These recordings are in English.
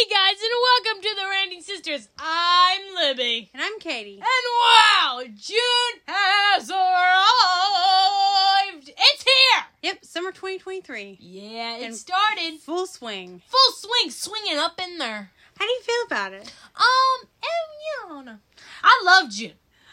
Hey guys, and welcome to the Ranting Sisters. I'm Libby. And I'm Katie. And wow, June has arrived. It's here. Yep, summer 2023. Yeah, it And started. Full swing. Full swing, swinging up in there. How do you feel about it? And I don't know. I love June.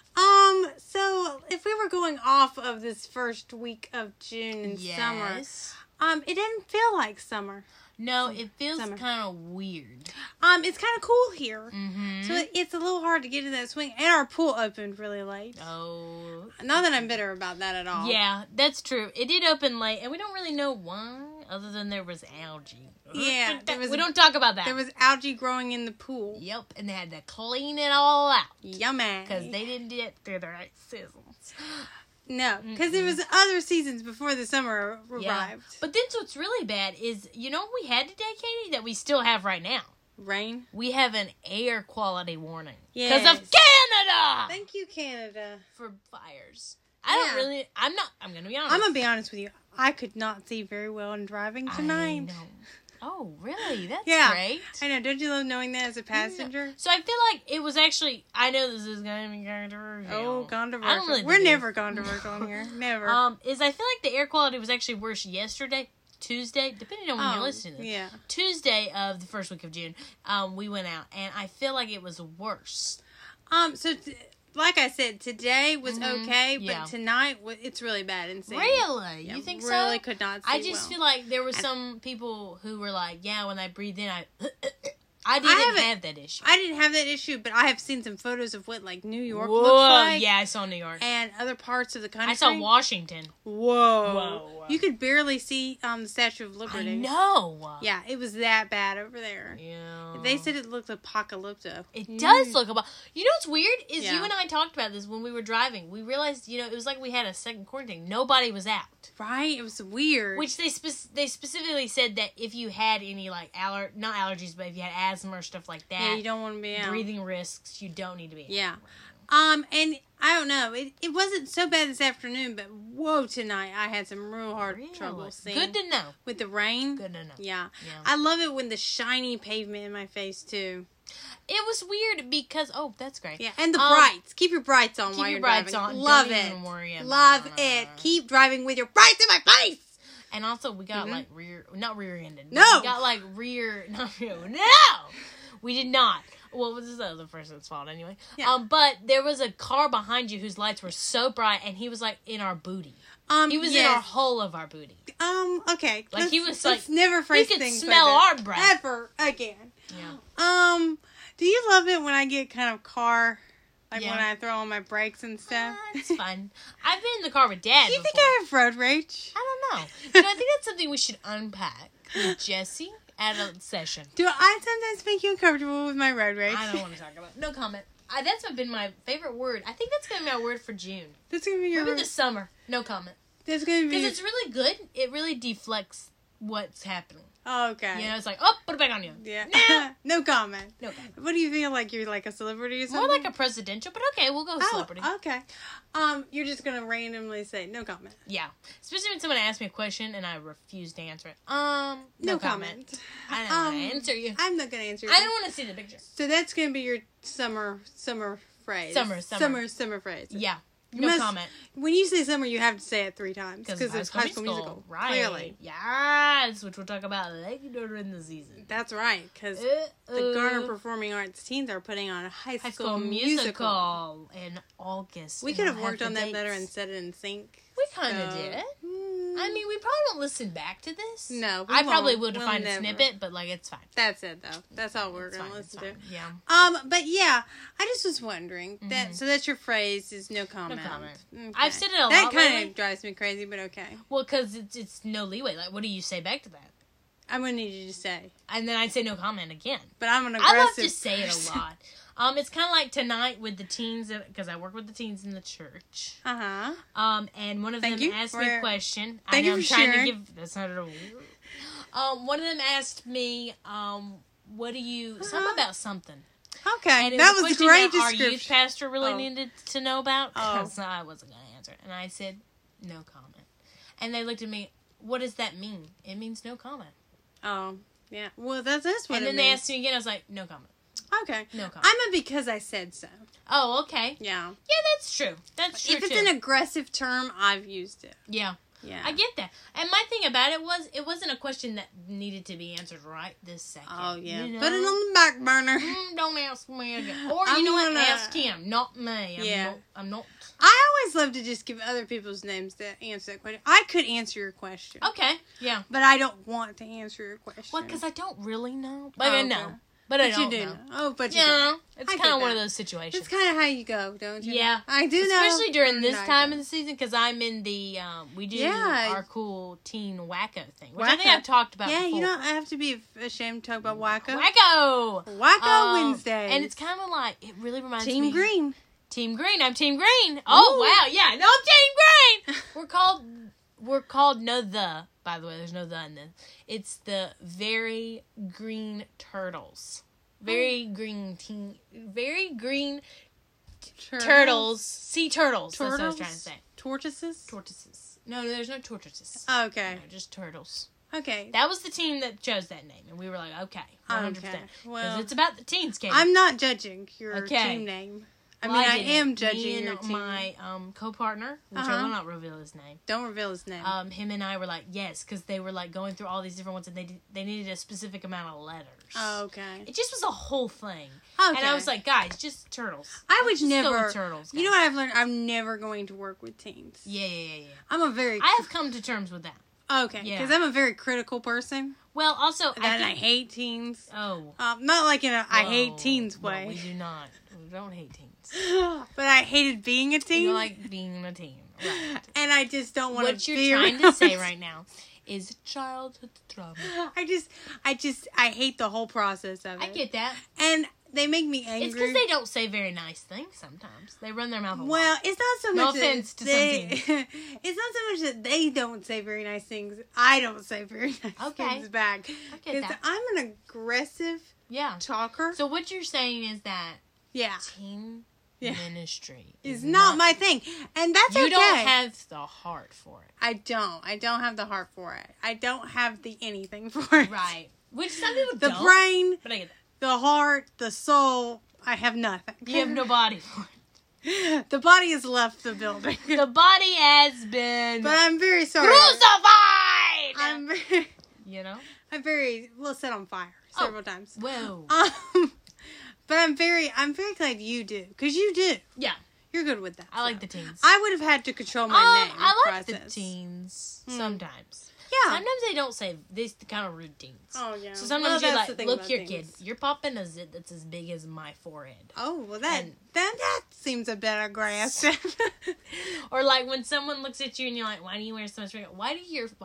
So if we were going off of this first week of June and summer, it didn't feel like summer. No, it feels kind of weird. It's kind of cool here. Mm-hmm. So it's a little hard to get in that swing. And our pool opened really late. Oh. Not that I'm bitter about that at all. Yeah, that's true. It did open late, and we don't really know why, other than there was algae. Yeah. We don't talk about that. There was algae growing in the pool. Yep, and they had to clean it all out. Yummy. Because they didn't get through the right seasons. No, because there was other seasons before the summer arrived. Yeah. But then what's really bad is, you know what we had today, Katie, that we still have right now? Rain. We have an air quality warning. Yes. Because of Canada! Thank you, Canada. For fires. I'm going to be honest. I'm going to be honest with you. I could not see very well in driving tonight. I know. Oh, really? That's great. I know. Don't you love knowing that as a passenger? No. So I feel like it was actually... I know this is going to be controversial. Oh, controversial. I don't really We're never controversial here. Never. I feel like the air quality was actually worse yesterday, Tuesday, depending on when you're listening to this. Yeah. Tuesday of the first week of June, we went out, and I feel like it was worse. Like I said, today was okay, but tonight it's really bad and sad. Really? Yeah, you think really so? Really could not see I just feel like there were some people who were like, yeah, when I breathe in, I didn't have that issue. I didn't have that issue, but I have seen some photos of what, like, New York Whoa, looks like. Yeah, I saw New York. And other parts of the country. I saw Washington. Whoa. You could barely see the Statue of Liberty. I know. Yeah, it was that bad over there. Yeah. They said it looked apocalyptic. It does look about. You know what's weird is you and I talked about this when we were driving. We realized, it was like we had a second quarantine. Nobody was out. Right? It was weird. Which they specifically said that if you had any, like, not allergies, but if you had asthma or stuff like that. Yeah, you don't want to be out. Breathing risks, you don't need to be out. Yeah. And I don't know. It wasn't so bad this afternoon, but whoa, tonight I had some real hard trouble seeing. Good to know. With the rain. Good to know. Yeah. I love it when the shiny pavement in my face, too. It was weird because, that's great. Yeah, and the brights. Keep your brights on while you're driving. Keep your brights on. Love don't it. Even worry about Love it. Keep driving with your brights in my face. And also, we got, not rear-ended. No. We got, no! We did not. Well, this is the other person's fault anyway. Yeah. But there was a car behind you whose lights were so bright, and he was, like, in our booty. He was in our whole of our booty. Okay. Like, he was, let's never phrase things he could smell like our breath. Ever again. Yeah. Do you love it when I get kind of car... Like when I throw on my brakes and stuff. It's fun. I've been in the car with Dad Do you before. think I have road rage? I don't know. I think that's something we should unpack with Jesse at a session. Do I sometimes make you uncomfortable with my road rage? I don't want to talk about it. No comment. That's been my favorite word. I think that's going to be my word for June. That's going to be your Maybe this summer. No comment. That's going to be... Because it's really good. It really deflects what's happening. Oh, okay. It's like, put it back on you. Yeah. Nah. No comment. No comment. What do you feel like? You're like a celebrity or something? More like a presidential, but okay, we'll go celebrity. Okay. You're just going to randomly say no comment. Yeah. Especially when someone asks me a question and I refuse to answer it. No comment. I don't want to answer you. I'm not going to answer you. I don't want to see the picture. So that's going to be your summer phrase. Summer phrase. Yeah. No comment. When you say summer, you have to say it 3 times. Because it's High School Musical. Right. Clearly. Yes, which we'll talk about later in the season. That's right. Because the Garner Performing Arts teens are putting on a High School Musical in August. We could have worked on that better and set it in sync. We kind of did. I mean, we probably won't listen back to this. No, I probably will to find a snippet, but it's fine. That's it, though. That's all we're going to listen to. Yeah. But yeah, I just was wondering that. So that's your phrase is no comment. No comment. Okay. I've said it a lot. That kind of drives me crazy, but okay. Well, because it's no leeway. Like, what do you say back to that? I'm gonna need you to say. And then I'd say no comment again. But I'm an aggressive. I love to say it a lot. It's kind of like tonight with the teens, because I work with the teens in the church. And one of them asked me a question. Thank you for sharing. That's not at all. One of them asked me, what do you... Something about something. Okay, and that was a great description. Our youth pastor really needed to know about, because I wasn't going to answer it. And I said, no comment. And they looked at me, what does that mean? It means no comment. Oh. Yeah. Well, that's what and then they asked me again. I was like, no comment. Okay. No comment. I'm a because I said so. Oh, okay. Yeah. Yeah, that's true. That's true, If it's an aggressive term, I've used it. Yeah. Yeah. I get that. And my thing about it was, it wasn't a question that needed to be answered right this second. Oh, yeah. You know? Put it on the back burner. Don't ask me again. Or, you know what? Ask him, not me. I'm not. I always love to just give other people's names to answer that question. I could answer your question. Okay, yeah. But I don't want to answer your question. Well, because I don't really know. But I know. But I don't know. Oh, but you know. It's kind of one of those situations. It's kind of how you go, don't you? Yeah. I do know. Especially during this time of the season, because I'm in the, we do our cool teen wacko thing, which I think I've talked about before. Yeah, you don't have to be ashamed to talk about wacko. Wacko Wednesday. And it's kind of like, it really reminds me. Team Green. Team Green. I'm Team Green. Oh, wow. Yeah, no, I'm Team Green. We're called no the, by the way. There's no the in this. It's the Very Green Turtles. Very green turtles. Sea turtles. That's what I was trying to say. Tortoises. No, there's no tortoises. Okay. No, just turtles. Okay. That was the team that chose that name, and we were like, okay, 100%. Because it's about the teens, Katie. I'm not judging your team name. I mean, I am judging your team. My co-partner, which I will not reveal his name. Don't reveal his name. Him and I were like, yes, because they were like going through all these different ones, and they needed a specific amount of letters. Oh, okay. It just was a whole thing. Okay. And I was like, guys, just turtles. I would never. Go with turtles, guys. You know what I've learned? I'm never going to work with teens. Yeah. I have come to terms with that. Okay. Because I'm a very critical person. Well, also, I hate teens. Oh. Not like in a I hate teens way. No, we do not. We don't hate teens. But I hated being a teen. You like being a teen. Right. And I just don't want to What you're trying to say right now is childhood trauma. I hate the whole process of it. I get that. And they make me angry. It's because they don't say very nice things sometimes. They run their mouth a lot. Well, it's not so much no offense to some teens. It's not so much that they don't say very nice things. I don't say very nice things back. I get that. I'm an aggressive talker. So what you're saying is that teen ministry is not my thing. And that's okay. You don't have the heart for it. I don't have the heart for it. I don't have the anything for it. Right. Which some people don't. The brain, but I get that. The heart, the soul, I have nothing. You have no body for it. The body has left the building. The body has been... But I'm very sorry. Crucified! I'm very... You know? I'm very... Well, set on fire several times. Whoa. But I'm very glad you do. Because you do. Yeah. You're good with that. I like the teens. I would have had to control my name I like process. the teens sometimes. Yeah. Sometimes they don't say these kind of rude teens. Oh, yeah. So sometimes you're like, look here, kid. You're popping a zit that's as big as my forehead. Oh, well, that seems a bit aggressive. Or like when someone looks at you and you're like, why do you wear so much makeup? Why do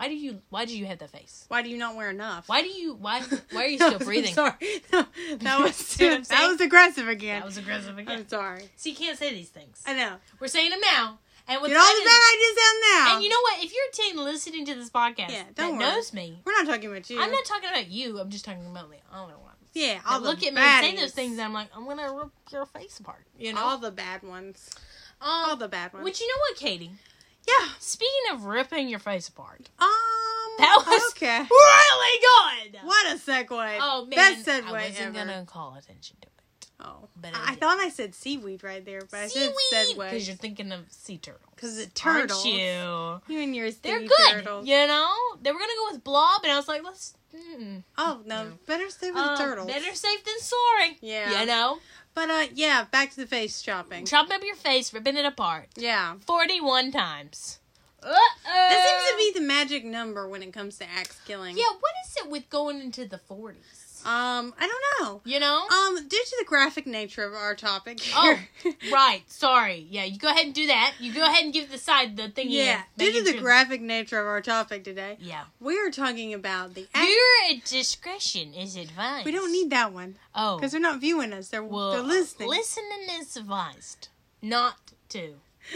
you have that face? Why do you not wear enough? Why are you still breathing? Sorry. No, that was aggressive again. I'm sorry. So you can't say these things. I know. We're saying them now. And get all the bad ideas down now. And you know what? If you're a teen listening to this podcast knows me. We're not talking about you. I'm not talking about you. I'm just talking about the other ones. Yeah, all the look at me and say those things and I'm like, I'm going to rip your face apart. You know? All the bad ones. All the bad ones. Which, you know what, Katie? Yeah. Speaking of ripping your face apart. That was okay. Really good. What a segue. Oh, man. Best segue I wasn't going to call attention to it. Oh, but I thought I said seaweed right there, but I said segue. Because you're thinking of sea turtles. Because the turtles. Aren't you? You and your They're good, turtles. you know? They were going to go with blob, and I was like, let's... Oh, no. Better stay with the turtles. Better safe than sorry. Yeah. You know? But, back to the face chopping. Chopping up your face, ripping it apart. Yeah. 41 times. That seems to be the magic number when it comes to axe killing. Yeah, what is it with going into the 40s? I don't know. You know? Due to the graphic nature of our topic here. Oh, right. Sorry. Yeah, you go ahead and do that. You go ahead and give the thing. Yeah, due to the graphic nature of our topic today. Yeah. We are talking about the... Your discretion is advised. We don't need that one. Oh. Because they're not viewing us. They're listening. Listening is advised. Not to.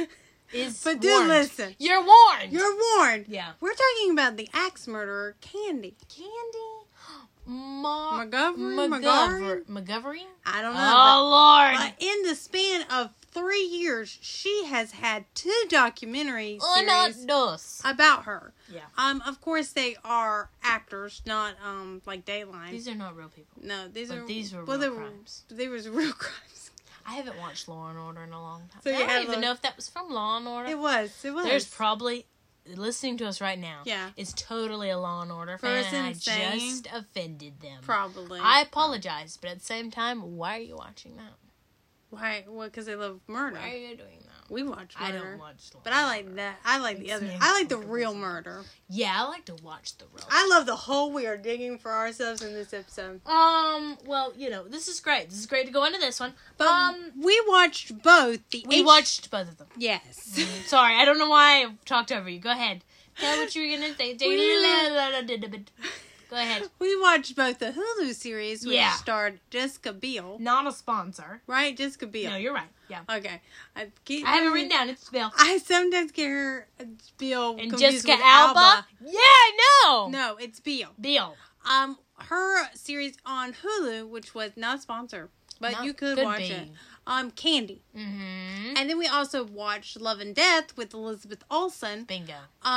But do listen. You're warned. You're warned. Yeah. We're talking about the axe murderer, Candy. Candy? McGovern? I don't know. Oh, Lord. But in the span of 3 years, she has had 2 documentary series about her. Yeah. Of course, they are actors, not like Dateline. These are not real people. No, these were real crimes. They were real crimes. I haven't watched Law and Order in a long time. So I don't even know if that was from Law and Order. It was. There's probably, listening to us right now, yeah, is totally a Law and Order fan, and I just offended them. Probably. I apologize, but at the same time, why are you watching that? Why? Well, because they love murder. Why are you doing that? We watch murder. I don't watch Law but I like that. I like the other. I like the real murder. Yeah, I like to watch the real. I love the hole we are digging for ourselves in this episode. Well, this is great. This is great to go into this one. But we watched both. Watched both of them. Yes. Sorry, I don't know why I talked over you. Go ahead. Tell what you were gonna say. Go ahead. We watched both the Hulu series, which starred Jessica Biel. Not a sponsor. Right? Jessica Biel. No, you're right. Yeah. Okay. I have it written down. It's Biel. I sometimes get her Biel and confused Jessica with Alba? Yeah, I know. No, it's Biel. Biel. Her series on Hulu, which was not a sponsor, but you could watch it. Candy. Mm-hmm. And then we also watched Love and Death with Elizabeth Olsen. Bingo.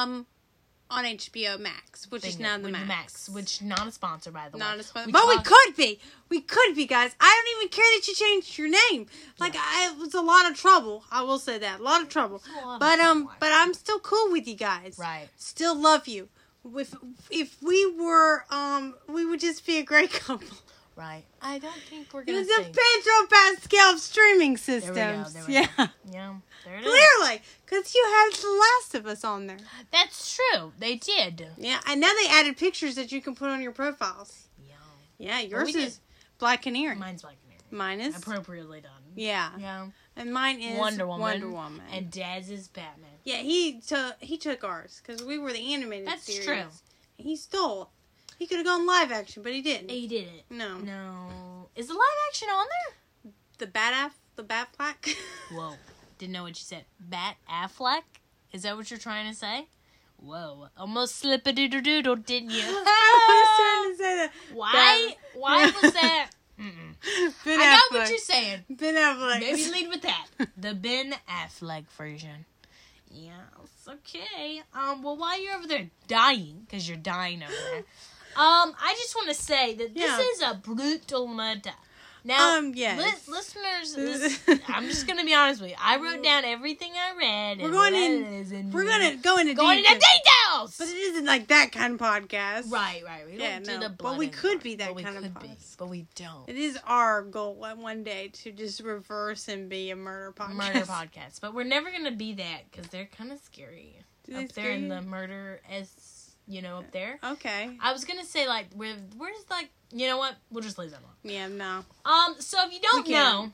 On HBO Max, which is now the Max. Which not a sponsor, by the way. Not a sponsor. But we could be. We could be, guys. I don't even care that you changed your name. Like, it was a lot of trouble. I will say that. A lot of trouble. But I'm still cool with you guys. Right. Still love you. If we were, we would just be a great couple. Right. I don't think we're going to It's a Pedro Pascal of streaming systems. There we go. Yeah. There it is. Clearly. Because you had The Last of Us on there. That's true. They did. Yeah. And now they added pictures that you can put on your profiles. Yeah. Yeah. Yours is Black Canary. Mine's Black Canary. Mine is appropriately done. Yeah. Yeah. And mine is Wonder Woman. And Dad's is Batman. Yeah, he took ours because we were the animated series. That's true. He stole. He could have gone live action, but he didn't. He didn't. No. Is the live action on there? The Batfleck. Whoa. Didn't know what you said. Bat Affleck? Is that what you're trying to say? Whoa. Almost slip-a-doodle-doodle, didn't you? I was trying to say that. Why was that? I got what you're saying. Ben Affleck. Maybe lead with that. The Ben Affleck version. Yeah, it's okay. Well, while you're over there dying, because you're dying over there, I just want to say that this is a brutal murder. Now, listeners, I'm just going to be honest with you. I wrote down everything I read. We're going to go into details. But it isn't like that kind of podcast. Right. We don't do the blood. But we could be that kind of podcast. But we don't. It is our goal one day to just reverse and be a murder podcast. But we're never going to be that because they're kind of scary. Up there in the murder up there. Okay. I was going to say, like, where's, like, you know what? We'll just leave that alone. Yeah, no. So if you don't know,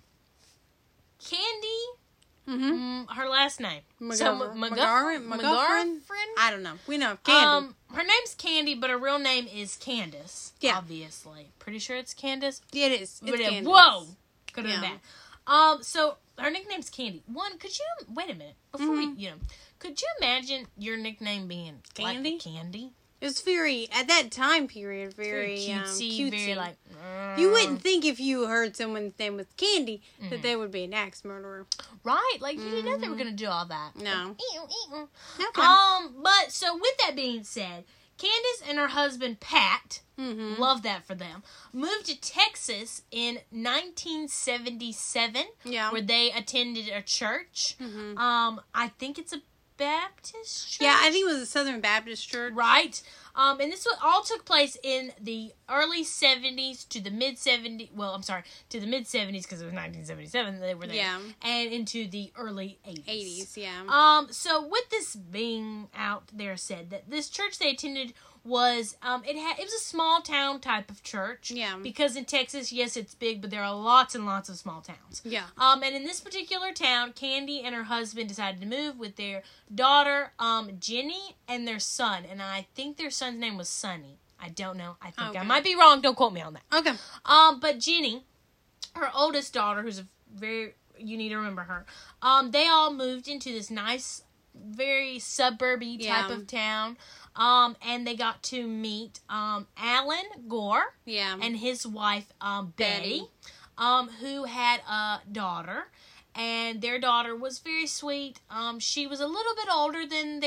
Candy, her last name. McGovern? I don't know. We know Candy. Her name's Candy, but her real name is Candace. Yeah. Obviously. Pretty sure it's Candace. Yeah, it is. It's Candace. Whoa! Could have been bad. So her nickname's Candy. Wait a minute. Before could you imagine your nickname being Candy? Like Candy? It was at that time period, very cutesy. Very like... You wouldn't think if you heard someone's name was Candy that they would be an axe murderer. Right, like you didn't know they were going to do all that. No. Okay. But so with that being said, Candace and her husband Pat, love that for them, moved to Texas in 1977, where they attended a church. I think it's a Baptist church? Yeah, I think it was a Southern Baptist church. Right. And this all took place in the early 70s to the mid 70s. Well, I'm sorry, to the mid 70s because it was 1977 they were there. Yeah. And into the early 80s. Yeah. So with this being out there said that this church they attended was it was a small town type of church. Yeah. Because in Texas, yes, it's big, but there are lots and lots of small towns. Yeah. And in this particular town, Candy and her husband decided to move with their daughter, Jenny, and their son. And I think their son's name was Sonny. I don't know. I think I might be wrong. Don't quote me on that. Okay. But Jenny, her oldest daughter, who's you need to remember her. They all moved into this nice, very suburby type of town. And they got to meet Alan Gore and his wife Betty, who had a daughter. And their daughter was very sweet. She was a little bit older than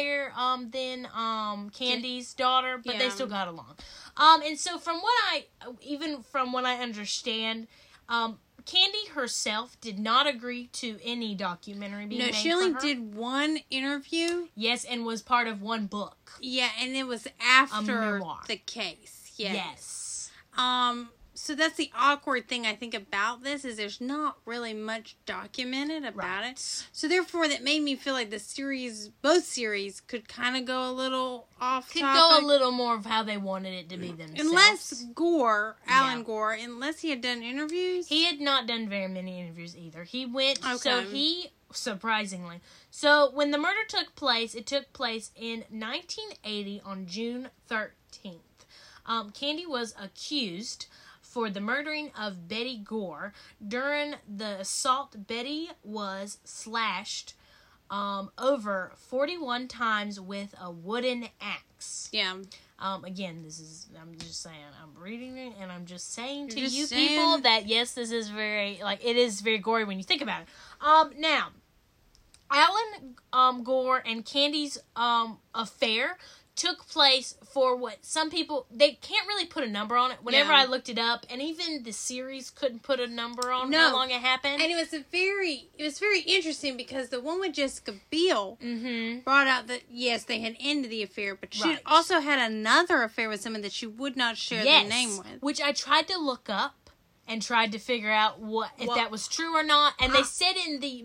Candy's daughter, but they still got along. And so from what I understand, Candy herself did not agree to any documentary being made for her. No, she only did one interview. Yes, and was part of one book. Yeah, and it was after the case. Yes. So that's the awkward thing I think about this is there's not really much documented about it. So therefore that made me feel like both series could kind of go a little off topic. Could go a little more of how they wanted it to be themselves. Unless Alan Gore, unless he had done interviews. He had not done very many interviews either. He went, surprisingly. So when the murder took place, it took place in 1980 on June 13th. Candy was accused for the murdering of Betty Gore. During the assault, Betty was slashed over 41 times with a wooden axe. Yeah. Again, I'm just saying, I'm reading it, and I'm just saying to you people that, yes, this is it is very gory when you think about it. Now, Alan Gore and Candy's affair took place for what some people, they can't really put a number on it. Whenever I looked it up, and even the series couldn't put a number on how long it happened. And it was very interesting because the one with Jessica Biel brought out that yes, they had ended the affair, but she also had another affair with someone that she would not share the name with. Which I tried to look up and tried to figure out if that was true or not. And they said in the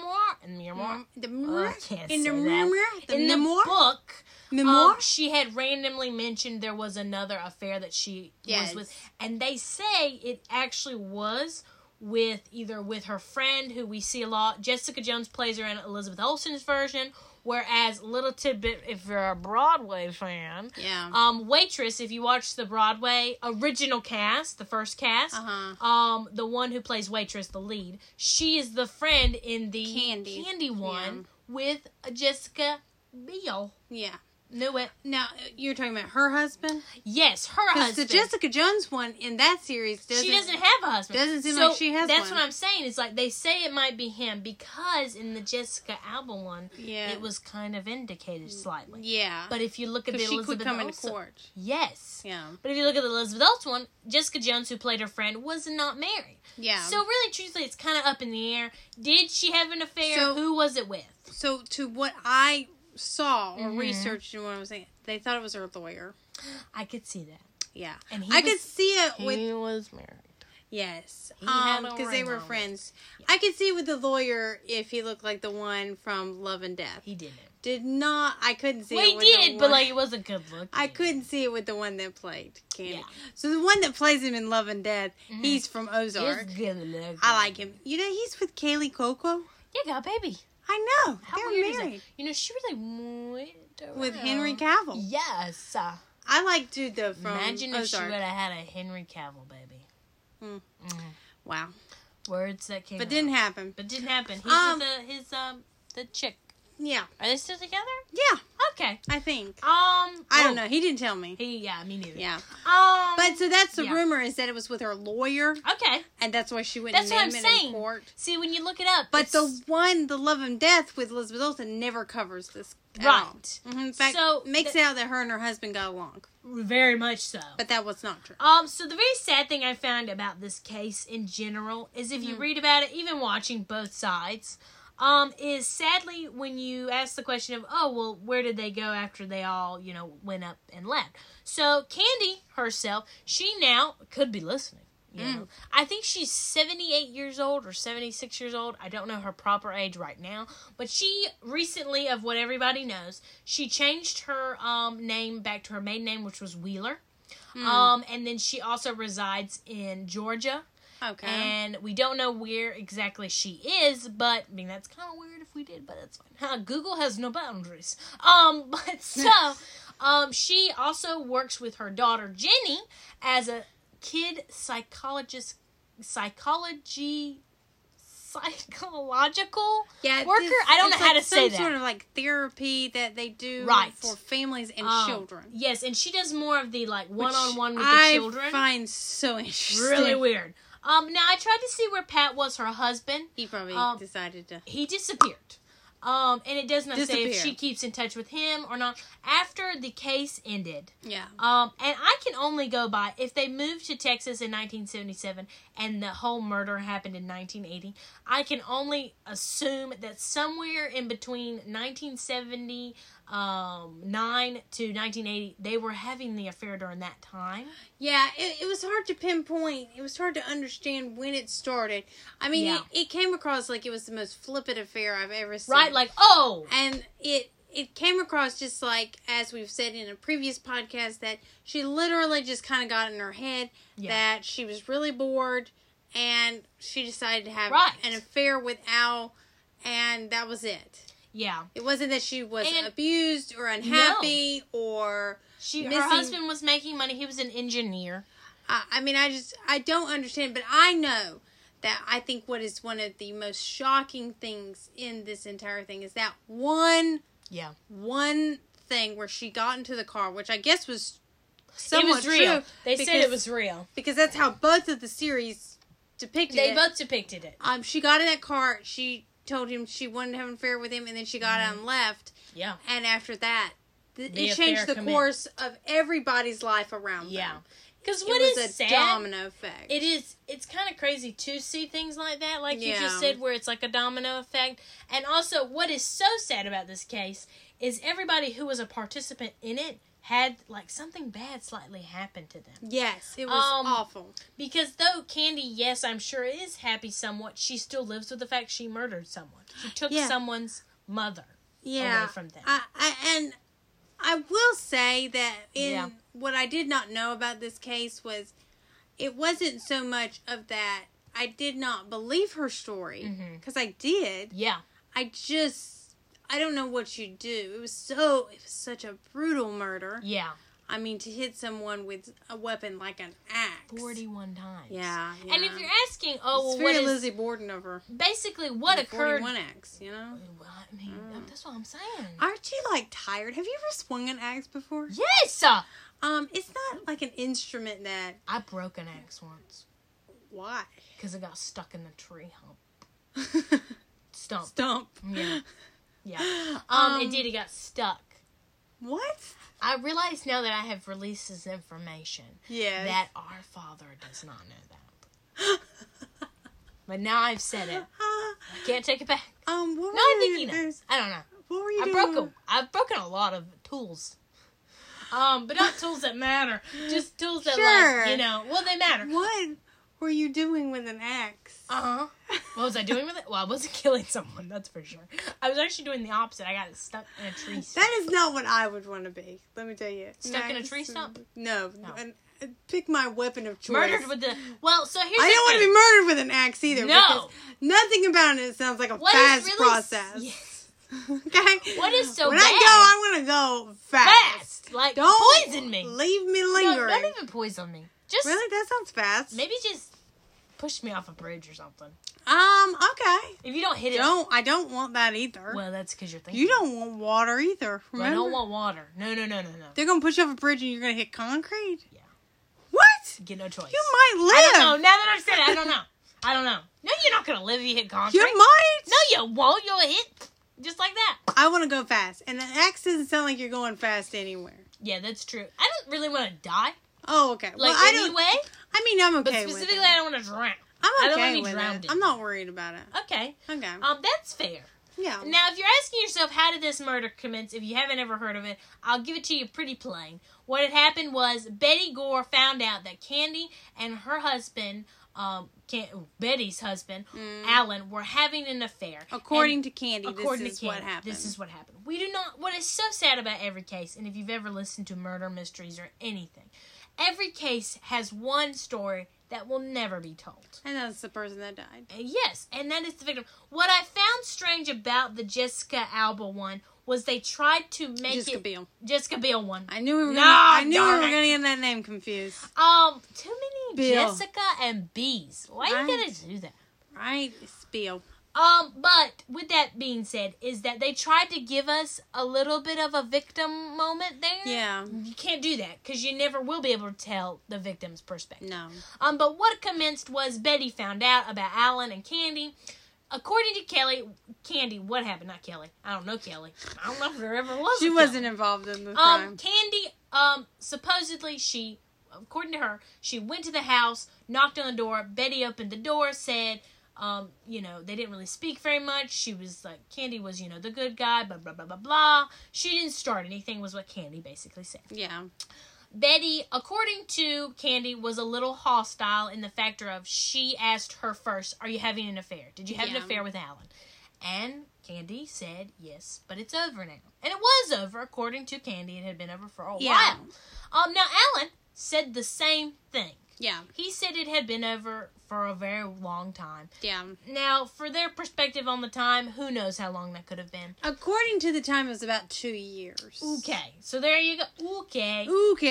book. She had randomly mentioned there was another affair that she was with. And they say it actually was with her friend who we see a lot. Jessica Jones plays her in Elizabeth Olsen's version. Whereas, little tidbit, if you're a Broadway fan, Waitress, if you watch the Broadway original cast, the first cast, the one who plays Waitress, the lead, she is the friend in the Candy one with Jessica Biel. Yeah. Knew it. Now, you're talking about her husband? Yes, her husband. Because the Jessica Jones one in that series she doesn't have a husband. Doesn't seem like she has one. That's what I'm saying. It's like they say it might be him because in the Jessica Alba one, it was kind of indicated slightly. Yeah. But if you look at the Elizabeth Olsen, into court. Yes. Yeah. But if you look at the Elizabeth Olsen one, Jessica Jones, who played her friend, was not married. Yeah. So really, truthfully, it's kind of up in the air. Did she have an affair? Who was it with? So to what I saw or researched and what I was saying, they thought it was her lawyer. I could see that. Yeah. And I could see it with... He was married. Yes. Because they were friends. Yeah. I could see with the lawyer if he looked like the one from Love and Death. He didn't. Did not. I couldn't see it with the one. He did, but it wasn't good looking. I couldn't see it with the one that played Candy. Yeah. So the one that plays him in Love and Death, he's from Ozark. He's good looking. I like him. You know, he's with Kaylee Cuoco. Yeah, got a baby. I know. They're married. You know, she really went around. With Henry Cavill. Yes. I like dude though from Imagine Ozark. If she would have had a Henry Cavill baby. Wow. Words that came But didn't happen. He's with the chick. Yeah. Are they still together? Yeah. Okay. I think. I don't know. He didn't tell me. Me neither. Yeah. But so that's the rumor is that it was with her lawyer. Okay. And that's why she wouldn't name it in court. See, when you look it up. But the Love and Death with Elizabeth Olsen never covers this at all. In fact, makes it out that her and her husband got along. Very much so. But that was not true. So the very sad thing I found about this case in general is if you read about it, even watching both sides, is sadly when you ask the question of, where did they go after they all, went up and left? So Candy herself, she now could be listening. You know? I think she's 78 years old or 76 years old. I don't know her proper age right now. But she recently, of what everybody knows, she changed her name back to her maiden name, which was Wheeler. And then she also resides in Georgia. Okay. And we don't know where exactly she is, but, that's kind of weird if we did, but that's fine. Google has no boundaries. She also works with her daughter, Jenny, as a kid psychology psychological worker. I don't know how to say that. Some sort of like therapy that they do for families and children. Yes, and she does more of the like one-on-one with the children. I find so interesting. Really weird. Now I tried to see where Pat was, her husband. He probably decided to. He disappeared. And it does not say if she keeps in touch with him or not. After the case ended. Yeah. And I can only go by, if they moved to Texas in 1977 and the whole murder happened in 1980, I can only assume that somewhere in between 1979 to 1980, they were having the affair during that time. Yeah, it was hard to pinpoint. It was hard to understand when it started. I mean, it came across like it was the most flippant affair I've ever seen. Right, like, oh! And it came across just like, as we've said in a previous podcast, that she literally just kind of got in her head that she was really bored, and she decided to have an affair with Al, and that was it. Yeah. It wasn't that she was abused or unhappy or her husband was making money. He was an engineer. I mean, I don't understand, but I know that I think what is one of the most shocking things in this entire thing is that one thing where she got into the car, which I guess was somewhat real. True. They said it was real. Because that's how both of the series depicted it. They both depicted it. She got in that car, she told him she wanted to have an affair with him, and then she got out and left. Yeah. And after that, it changed the course of everybody's life around them. Yeah. Because what is sad, domino effect. It's kind of crazy to see things like that, like you just said, where it's like a domino effect. And also, what is so sad about this case is everybody who was a participant in it had, like, something bad slightly happen to them. Yes, it was awful. Because though Candy, yes, I'm sure is happy somewhat, she still lives with the fact she murdered someone. She took someone's mother away from them. And I will say that what I did not know about this case was it wasn't so much of that I did not believe her story, because I did. Yeah. I don't know what you do. It was such a brutal murder. Yeah. I mean, to hit someone with a weapon like an axe. 41 times. Yeah. And if you're asking, what is... It's Lizzie Borden of her. Basically, what occurred... 41 axe, you know? Well, I mean, that's what I'm saying. Aren't you, like, tired? Have you ever swung an axe before? Yes! It's not like an instrument that... I broke an axe once. Why? Because it got stuck in the tree hump. Stump. Yeah. Yeah. It did. It got stuck. What? I realize now that I have released this information. Yes. That our Father does not know that. But now I've said it. I can't take it back. I think he knows. I don't know. What were you doing? I've broken a lot of tools. But not tools that matter. Just tools that, they matter. What were you doing with an axe? Uh-huh. What was I doing with it? Well, I wasn't killing someone, that's for sure. I was actually doing the opposite. I got it stuck in a tree stump. That is not what I would want to be. Let me tell you. Stuck in a tree stump? No. Pick my weapon of choice. Murdered with the... Well, so here's I don't want to be murdered with an axe either. No. Nothing about it sounds like a fast process. Yes. Okay? What is so when bad? When I go, I'm going to go fast. Like, don't poison me. Leave me lingering. No, don't even poison me. Just... Really? That sounds fast. Maybe just push me off a bridge or something. Okay. If you don't hit it... I don't want that either. Well, that's because you're thinking... You don't want water either, remember? Well, I don't want water. No. They're going to push you off a bridge and you're going to hit concrete? Yeah. What? You get no choice. You might live. I don't know. Now that I've said it, I don't know. No, you're not going to live if you hit concrete. You might. No, you won't. You'll hit just like that. I want to go fast. And an axe doesn't sound like you're going fast anywhere. Yeah, that's true. I don't really want to die. Oh, okay. Like, anyway? I mean, I'm okay with it. But specifically, I don't want to drown. I'm okay with it. I'm not worried about it. Okay. Okay. That's fair. Yeah. Now, if you're asking yourself, how did this murder commence? If you haven't ever heard of it, I'll give it to you pretty plain. What had happened was Betty Gore found out that Candy and her husband, Betty's husband, Alan, were having an affair. According to Candy, what happened. This is what happened. We do not... What is so sad about every case, and if you've ever listened to murder mysteries or anything, every case has one story that will never be told. And that's the person that died. Yes, and that is the victim. What I found strange about the Jessica Alba one was they tried to make Jessica Biel one. I knew we were going to get that name confused. Too many Bill. Jessica and B's. Why are you going to do that? Right? Spiel. But with that being said, is that they tried to give us a little bit of a victim moment there. Yeah. You can't do that because you never will be able to tell the victim's perspective. No. But what commenced was Betty found out about Alan and Candy. According to Candy, what happened? Not Kelly. I don't know Kelly. I don't know if there ever was. She wasn't involved in the crime. Candy, supposedly according to her, she went to the house, knocked on the door. Betty opened the door, said, they didn't really speak very much. She was like, Candy was, the good guy, blah, blah, blah, blah, blah. She didn't start anything, was what Candy basically said. Yeah. Betty, according to Candy, was a little hostile in the factor of she asked her first, are you having an affair? Did you have an affair with Alan? And Candy said, yes, but it's over now. And it was over, according to Candy. It had been over for a while. Now, Alan said the same thing. Yeah. He said it had been over for a very long time. Yeah. Now, for their perspective on the time, who knows how long that could have been. According to the time, it was about 2 years. Okay. So there you go. Okay.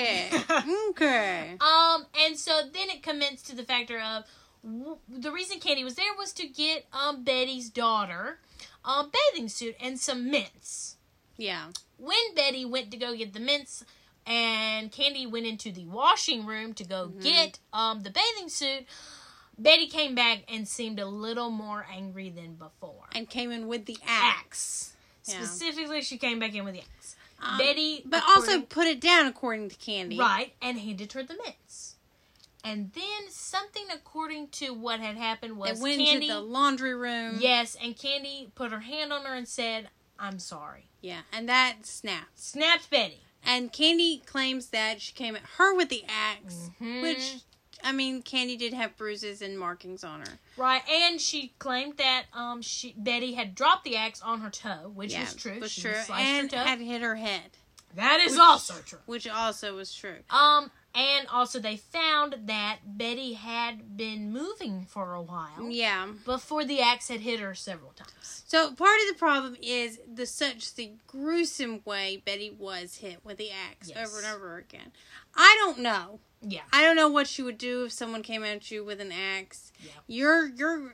Okay. And so then it commenced to the factor of the reason Candy was there was to get Betty's daughter a bathing suit and some mints. Yeah. When Betty went to go get the mints and Candy went into the washing room to go get the bathing suit, Betty came back and seemed a little more angry than before. And came in with the axe. Yeah. Specifically, she came back in with the axe. Betty... But also put it down, according to Candy. Right, and handed her the mints. And then something according to what had happened was they went Candy... into the laundry room. Yes, and Candy put her hand on her and said, I'm sorry. Yeah, and that snapped. Snapped Betty. And Candy claims that she came at her with the axe, which, Candy did have bruises and markings on her. Right, and she claimed that Betty had dropped the axe on her toe, which was true. Was she true, sliced and her toe. had hit her head. That is also true. Which also was true. And also they found that Betty had been moving for a while. Yeah. Before the axe had hit her several times. So part of the problem is the gruesome way Betty was hit with the axe over and over again. I don't know. Yeah. I don't know what you would do if someone came at you with an axe. Yeah.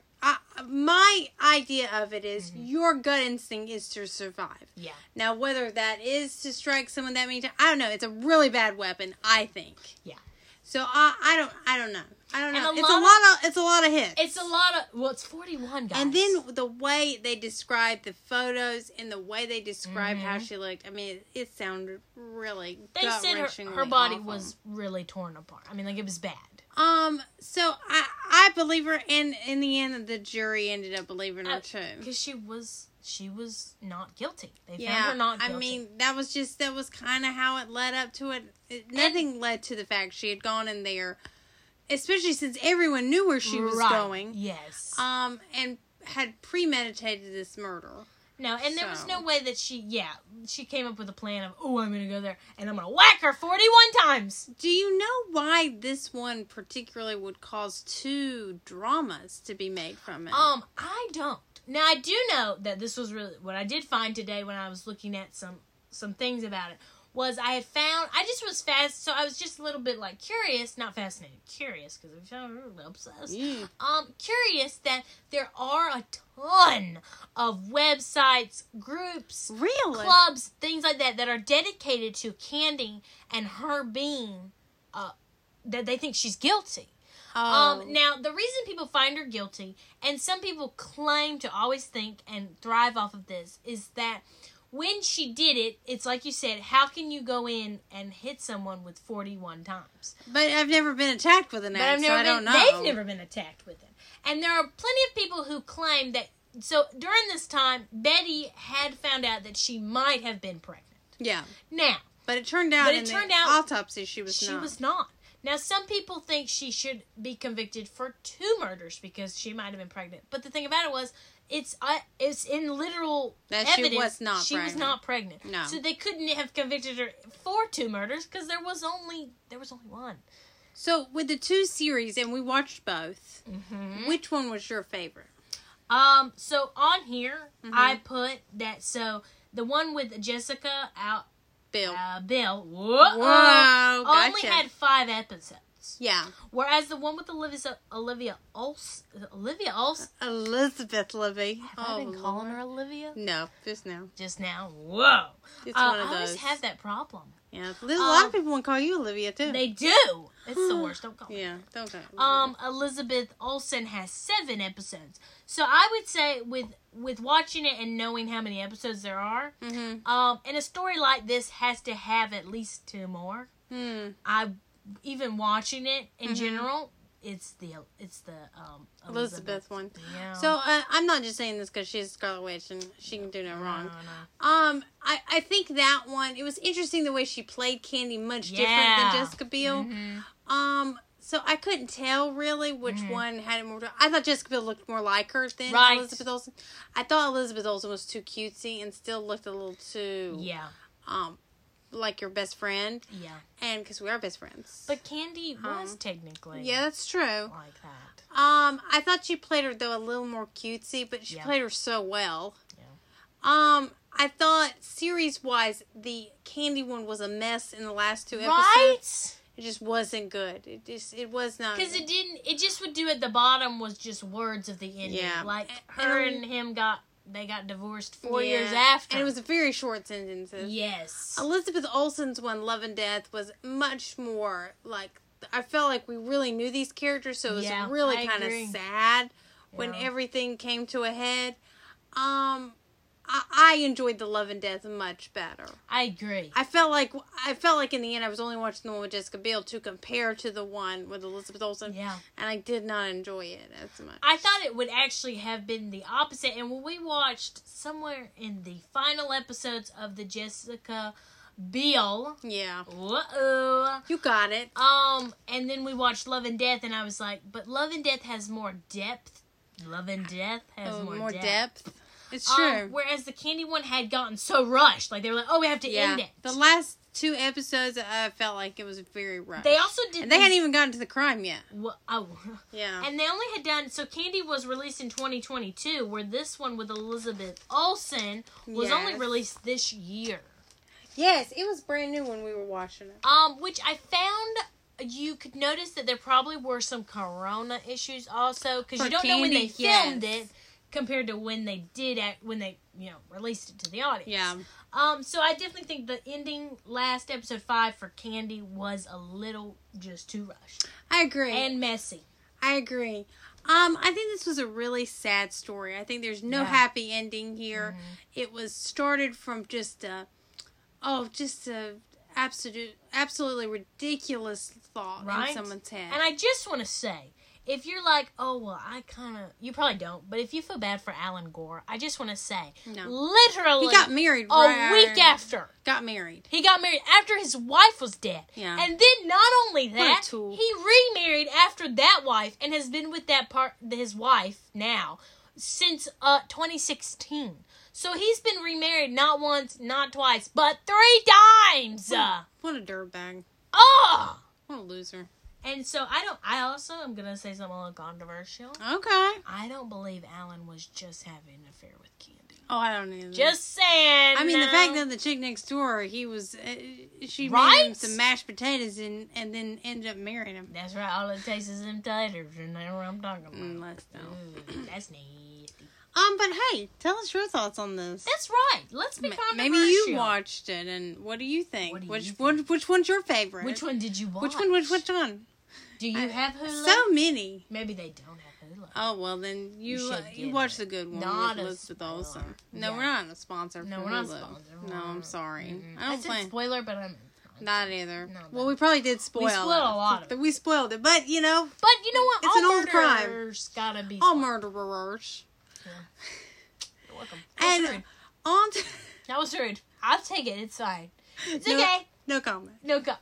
My idea of it is your gut instinct is to survive. Yeah. Now, whether that is to strike someone that many times, I don't know. It's a really bad weapon, I think. Yeah. So I don't know. I don't know. It's a lot of hits. It's a lot of. Well, it's 41 guys. And then the way they described the photos and the way they described how she looked, it sounded really. They said her body was really torn apart. It was bad. So I believe her, and in the end, the jury ended up believing her too. Because she was not guilty. They found her not guilty. That was kind of how it led up to it. Nothing led to the fact she had gone in there, especially since everyone knew where she was going. Yes. And had premeditated this murder. No, and there was no way that she came up with a plan of, I'm going to go there and I'm going to whack her 41 times. Do you know why this one particularly would cause 2 dramas to be made from it? I don't. Now, I do know that this was really, what I did find today when I was looking at some things about it, was I was just a little bit curious, not fascinated, curious, because I'm really obsessed. Curious that there are a ton of websites, groups, clubs, things like that are dedicated to Candy and her being, that they think she's guilty. Now, the reason people find her guilty, and some people claim to always think and thrive off of this, is that when she did it, it's like you said, how can you go in and hit someone with 41 times? But I've never been attacked with an axe, so I don't know. They've never been attacked with it. And there are plenty of people who claim that, so during this time, Betty had found out that she might have been pregnant. Yeah. Now. But it turned out in the autopsy she was not. She was not. Now, some people think she should be convicted for 2 murders because she might have been pregnant. But the thing about it was, it's in literal evidence. She was not pregnant. No. So they couldn't have convicted her for 2 murders because there was only one. So with the 2 series, and we watched both, which one was your favorite? So on here, I put that, so the one with Jessica Biel. Whoa, gotcha. Only had 5 episodes. Yeah. Whereas the one with Olivia Olsen. Elizabeth Livy. Have I been calling her Olivia? No, just now. Just now? Whoa. It's one of those. I always have that problem. Yeah, there's a lot of people want to call you Olivia, too. They do. It's the worst. Don't call me. Yeah, don't call me. Elizabeth Olsen has 7 episodes. So I would say with watching it and knowing how many episodes there are, and a story like this has to have at least 2 more. Even watching it in general, it's the Elizabeth one. Yeah. So I'm not just saying this because she's Scarlet Witch and she can do no wrong. No. I think that one, it was interesting the way she played Candy, much different than Jessica Biel. So I couldn't tell really which one had more. I thought Jessica Biel looked more like her than Elizabeth Olsen. I thought Elizabeth Olsen was too cutesy and still looked a little too like your best friend. Yeah. And because we are best friends. But Candy was technically. Yeah, that's true. Like that. I thought she played her though a little more cutesy, but she played her so well. Yeah. I thought series wise the Candy one was a mess in the last 2 episodes. Right? It just wasn't good. It was not. Because it just would do at the bottom was just words of the ending. Yeah. Like her and him got divorced 4 years after. And it was a very short sentences. Yes. Elizabeth Olsen's one, Love and Death, was much more like, I felt like we really knew these characters, so it was really kind of sad when everything came to a head. I enjoyed the Love and Death much better. I agree. I felt like in the end I was only watching the one with Jessica Biel to compare to the one with Elizabeth Olsen. Yeah. And I did not enjoy it as much. I thought it would actually have been the opposite. And when we watched somewhere in the final episodes of the Jessica Biel. Yeah. Whoa. You got it. And then we watched Love and Death and I was like, but Love and Death has more depth. Love and Death has more depth. It's true. Whereas the Candy one had gotten so rushed. Like, they were like, oh, we have to end it. The last 2 episodes, I felt like it was very rushed. They also did... And they hadn't even gotten to the crime yet. Yeah. And they only had done... So, Candy was released in 2022, where this one with Elizabeth Olsen was only released this year. Yes, it was brand new when we were watching it. Which I found... You could notice that there probably were some corona issues also, because you don't know when they filmed it. Compared to when they released it to the audience. Yeah. So I definitely think the ending last episode 5 for Candy was a little just too rushed. I agree. And messy. I agree. I think this was a really sad story. I think there's no happy ending here. It was started from just a absolutely ridiculous thought in someone's head. And I just want to say, if you're like, oh, well, you probably don't, but if you feel bad for Alan Gore, I just want to say, literally, he got married a week after. He got married after his wife was dead. Yeah. And then not only that, he remarried after that wife and has been with his wife now since 2016. So he's been remarried not once, not twice, but 3 times. What a dirtbag. Oh! What a loser. And so I also am going to say something a little controversial. Okay. I don't believe Alan was just having an affair with Candy. Oh, I don't either. Just saying. I mean, the fact that the chick next door, she made him some mashed potatoes and then ended up marrying him. That's right. All it takes is them taters, and that's what I'm talking about. Let's don't. That's nasty. But hey, tell us your thoughts on this. That's right. Let's be controversial. Maybe you watched it, and what do you think? Which one's your favorite? Which one did you watch? Which one? Do you have Hulu? So many. Maybe they don't have Hulu. Oh, well, then you watch the good one with Elizabeth Olsen. No, we're not a sponsor for Hulu. We're not a sponsor. No, I'm sorry. I said spoiler, but I'm not either. No, well, we probably did spoil it. We spoiled a lot of it. We spoiled it, but you know. But you know what? It's an old crime. Gotta be all murderers. Yeah. You're welcome. And on to... That was rude. I'll take it. It's fine. It's okay. No comment. No comment.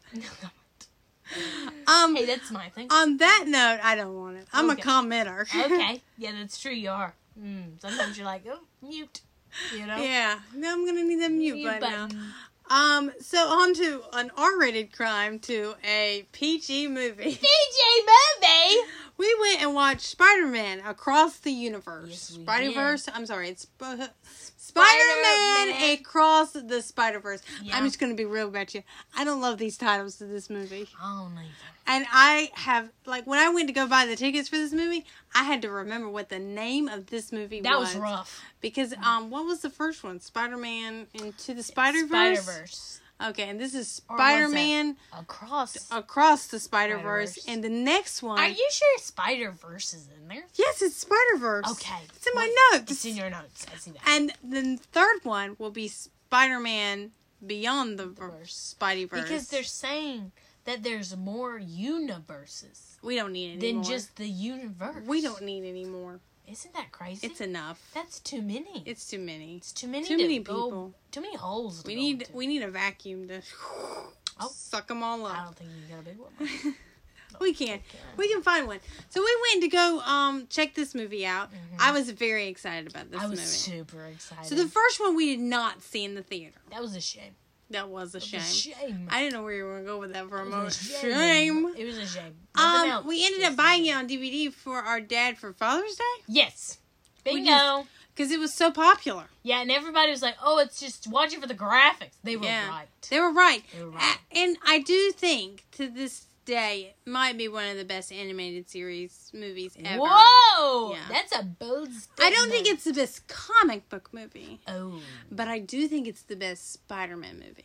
Hey, that's my thing. On that note, I don't want it. I'm a commenter. Okay. Yeah, that's true. You are. Sometimes you're like, oh, mute. You know? Yeah. No, I'm gonna need that mute button now. So on to an R-rated crime to a PG movie. PG movie? We went and watched Spider-Man Across the Universe. Yes, Spider-Verse. I'm sorry, it's Spider-Man Across the Spider-Verse. Yeah. I'm just going to be real about you. I don't love these titles to this movie. Oh, neither. And I have, like, when I went to go buy the tickets for this movie, I had to remember what the name of this movie was. That was rough. Because, what was the first one? Spider-Man Into the Spider-Verse? Spider-Verse. Okay, and this is Spider-Man Across the Spider-Verse. And the next one... Are you sure Spider-Verse is in there? Yes, it's Spider-Verse. Okay. It's in my notes. It's in your notes. I see that. And the third one will be Spider-Man Beyond the Spideyverse. Because they're saying that there's more universes. We don't need any more. Than just the universe. We don't need any more. Isn't that crazy? It's enough. That's too many. It's too many. It's too many. Too many people. Too many holes. We need a vacuum to suck them all up. I don't think you got a big one. We can find one. So we went to go check this movie out. Mm-hmm. I was very excited about this movie. I was super excited. So the first one we did not see in the theater. That was a shame. That was a shame. Shame. I didn't know where you were going to go with that for a moment. Shame. It was a shame. We ended up buying it on DVD for our dad for Father's Day. Yes. Bingo. Because it was so popular. Yeah, and everybody was like, oh, it's just watching for the graphics. They were right. They were right. And I do think, to this day, it might be one of the best animated series movies ever. Whoa! Yeah. That's a bold statement. I don't think it's the best comic book movie. Oh. But I do think it's the best Spider-Man movie.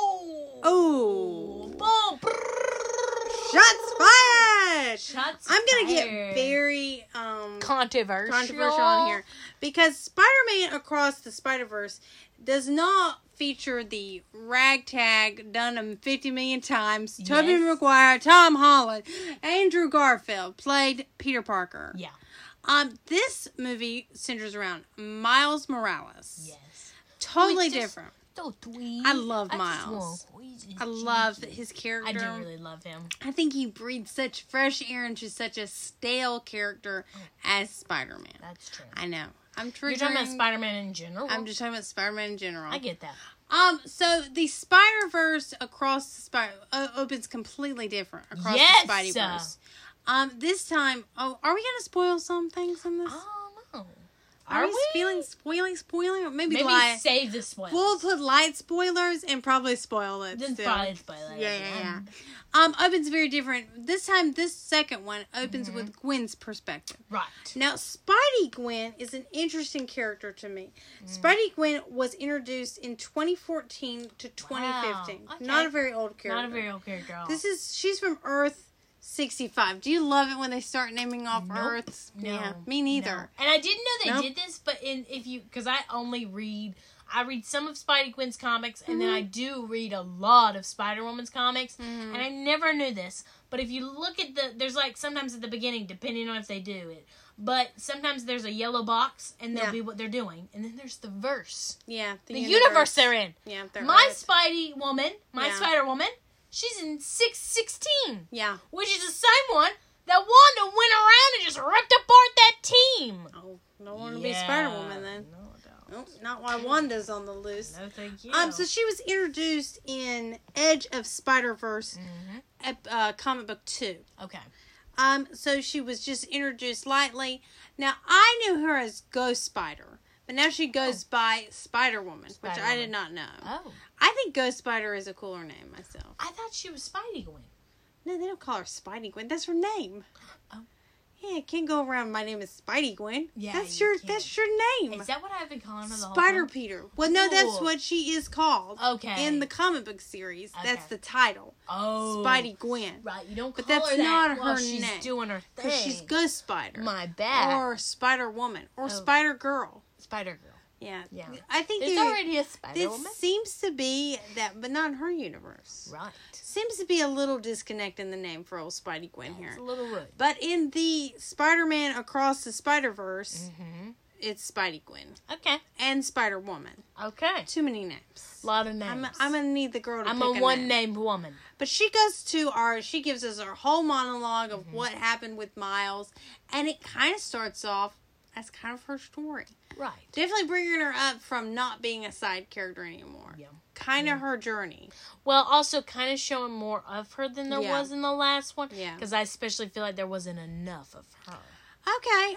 Oh. Boom. Shots fired! I'm going to get very controversial on here. Because Spider-Man Across the Spider-Verse does not feature the ragtag done 50 million times. Yes. Tobey Maguire, Tom Holland, Andrew Garfield played Peter Parker. Yeah. This movie centers around Miles Morales. Yes. Totally different. So tweet. I love Miles. I love his character. I do really love him. I think he breathes such fresh air into such a stale character as Spider-Man. That's true. I know. You're talking about Spider-Man in general? I'm just talking about Spider-Man in general. I get that. So the Spider-Verse across the opens completely different across the Spideyverse. This time, are we going to spoil some things in this? Oh, no. Are we spoiling? Or maybe save the spoilers. We'll put light spoilers and probably spoil it. Then probably spoil it. Yeah. Opens very different. This time, this second one opens with Gwen's perspective. Right. Now, Spidey-Gwen is an interesting character to me. Spidey-Gwen was introduced in 2014 to 2015. Wow. Okay. Not a very old character. At all. She's from Earth 65. Do you love it when they start naming off Earths? No. Yeah, me neither. No. And I didn't know they did this, but because I only read some of Spidey-Gwen's comics, and then I do read a lot of Spider-Woman's comics, and I never knew this, but if you look at there's sometimes at the beginning, depending on if they do it, but sometimes there's a yellow box, and there'll be what they're doing, and then there's the verse. Yeah, the universe they're in. Yeah, my Spidey-Woman, Spider-Woman, she's in 616. Yeah. Which is the same one that Wanda went around and just ripped apart that team. Oh, no one to be Spider-Woman then. No, nope, not while Wanda's on the loose. No, thank you. So she was introduced in Edge of Spider-Verse, comic book 2. Okay. So she was just introduced lightly. Now, I knew her as Ghost Spider, but now she goes by Spider-Woman, which I did not know. Oh. I think Ghost Spider is a cooler name myself. I thought she was Spidey-Gwen. No, they don't call her Spidey-Gwen. That's her name. Oh. Yeah, I can't go around. My name is Spidey-Gwen. Yeah, that's your name. Is that what I've been calling her the whole time? Spider-Peter. Well, no, that's what she is called. Okay. In the comic book series. Okay. That's the title. Oh. Spidey-Gwen. Right, you don't call her that. But that's not her name. She's doing her thing. Because she's Ghost Spider. My bad. Or Spider-Woman. Or Spider-Girl. Spider-Girl. Yeah. I think there's already a Spider-Woman. This seems to be that, but not in her universe. Right. Seems to be a little disconnect in the name for old Spidey-Gwen here. It's a little rude. But in the Spider-Man Across the Spider-Verse, it's Spidey-Gwen. Okay. And Spider-Woman. Okay. Too many names. A lot of names. I'm going to need the girl to pick a name. I'm a one-named woman. But she gives us our whole monologue of what happened with Miles. And it kind of starts off as kind of her story. Right. Definitely bringing her up from not being a side character anymore. Yeah. kind of her journey. Well, also kind of showing more of her than there was in the last one. Yeah. Because I especially feel like there wasn't enough of her. Okay,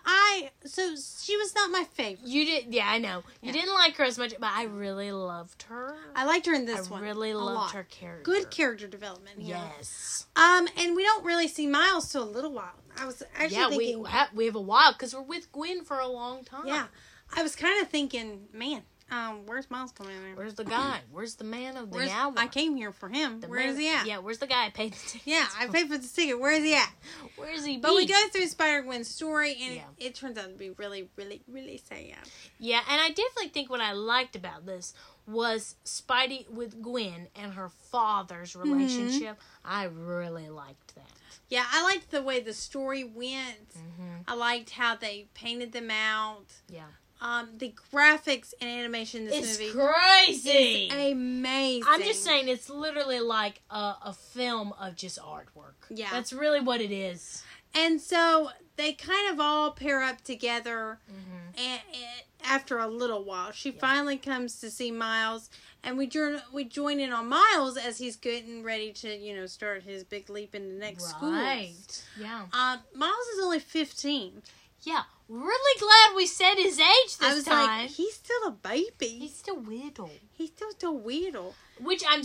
so she was not my favorite. You did, yeah, I know. You didn't like her as much, but I really loved her. I liked her in this one. I really loved her character. Good character development. Yes. And we don't really see Miles till a little while. I was actually thinking... we have a while, because we're with Gwen for a long time. Yeah. I was kind of thinking, man, where's Miles coming in? Where's the guy? Where's the man of the hour? I came here for him. Where is he at? Yeah, where's the guy I paid the ticket? Yeah, I paid for the ticket. Where is he at? Where is he? But we go through Spider-Gwen's story, and it turns out to be really, really, really sad. Yeah, and I definitely think what I liked about this was Spidey with Gwen and her father's relationship. I really liked that. Yeah, I liked the way the story went. Mm-hmm. I liked how they painted them out. Yeah. The graphics and animation in this movie crazy. It's amazing. I'm just saying, it's literally like a film of just artwork. Yeah. That's really what it is. And so they kind of all pair up together and after a little while. She finally comes to see Miles, and we join in on Miles as he's getting ready to, start his big leap into next school. Right. Yeah. Miles is only 15. Yeah. Really glad we said his age this time. Like, he's still a baby. He's still weirdo. He's still weirdo. Which I'm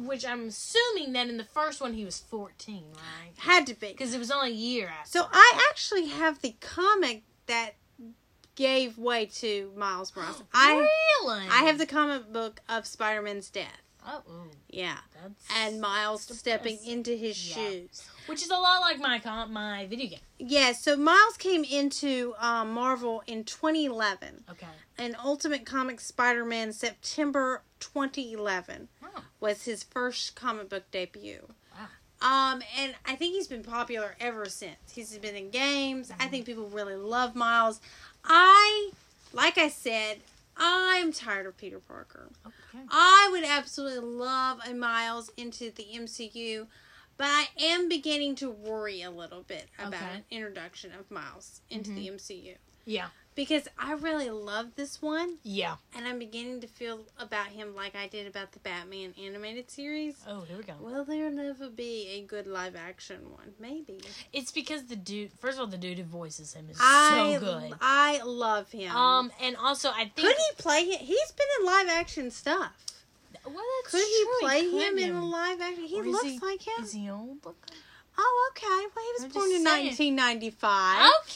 assuming that in the first one he was 14, right? Had to be. Because it was only a year after. So I actually have the comic that gave way to Miles Morales. Really? I have the comic book of Spider-Man's death. Oh. Yeah. And Miles stepping into his shoes. Which is a lot like my video game. Yeah, so Miles came into Marvel in 2011. Okay. And Ultimate Comics Spider-Man September 2011 was his first comic book debut. Wow. And I think he's been popular ever since. He's been in games. Mm-hmm. I think people really love Miles. Like I said, I'm tired of Peter Parker. Okay. I would absolutely love a Miles into the MCU, but I am beginning to worry a little bit about an introduction of Miles into the MCU. Yeah. Because I really love this one. Yeah. And I'm beginning to feel about him like I did about the Batman animated series. Oh, here we go. Will there never be a good live action one? Maybe. It's because the dude who voices him is so good. I love him. And also I think... Could he play him? He's been in live action stuff. Well, that's Could he play him in a live action? He looks like him. Is he old looking? Oh, okay. Well, he was born in 1995. Okay.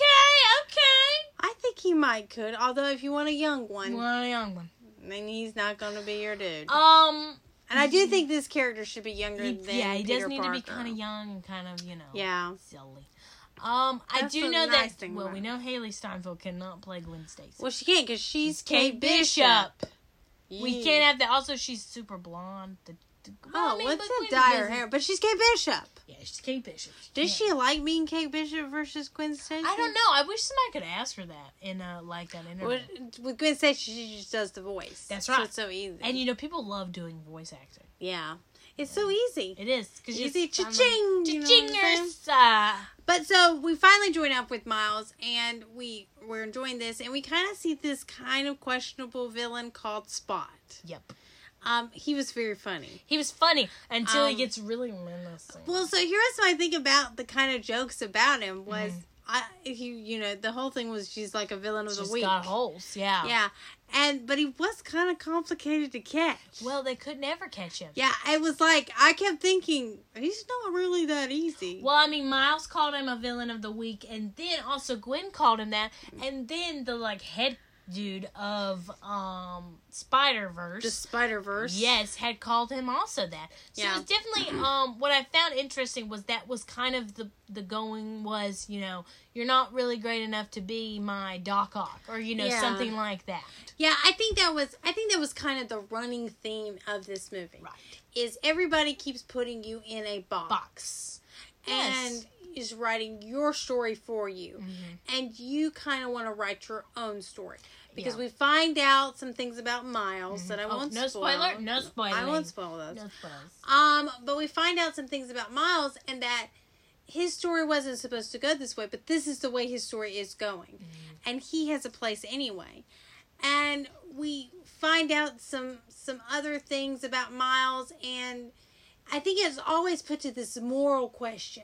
I think he might could. Although, if you want a young one. Then he's not going to be your dude. And I do think this character should be younger than Peter Parker. Yeah, he does need to be kind of young and kind of, silly. I do know that, we know Haley Steinfeld cannot play Gwen Stacy. Well, she can't because she's Kate Bishop. Yeah. We can't have that. Also, she's super blonde. What's that dye her hair? But she's Kate Bishop. Yeah, she's Kate Bishop. Does she like being Kate Bishop versus Gwen Stacy? I don't know. I wish somebody could ask her that in an interview. With Gwen Stacy, she just does the voice. That's right. So it's so easy. And people love doing voice acting. Yeah. It's so easy. It is. Easy. Cha-ching. Cha-chingers. But so we finally join up with Miles, and we're enjoying this, and we kind of see this kind of questionable villain called Spot. Yep. He was very funny. He was funny until he gets really menacing. Well, so here's my thing about the kind of jokes about him was, the whole thing was she's like a villain of the week. She's got holes, yeah. Yeah, but he was kind of complicated to catch. Well, they could never catch him. Yeah, it was like, I kept thinking, he's not really that easy. Well, I mean, Miles called him a villain of the week, and then also Gwen called him that, and then the, head dude of Spider-Verse. The Spider-Verse. Yes, had called him also that. So it was definitely, what I found interesting was that was kind of the going was, you're not really great enough to be my Doc Ock, or, something like that. Yeah, I think that was kind of the running theme of this movie. Right. Is everybody keeps putting you in a box. And is writing your story for you. Mm-hmm. And you kind of want to write your own story. Because we find out some things about Miles that I won't spoil. No spoiler. I won't spoil those. No spoilers. But we find out some things about Miles, and that his story wasn't supposed to go this way, but this is the way his story is going. Mm-hmm. And he has a place anyway. And we find out some other things about Miles, and I think it's always put to this moral question,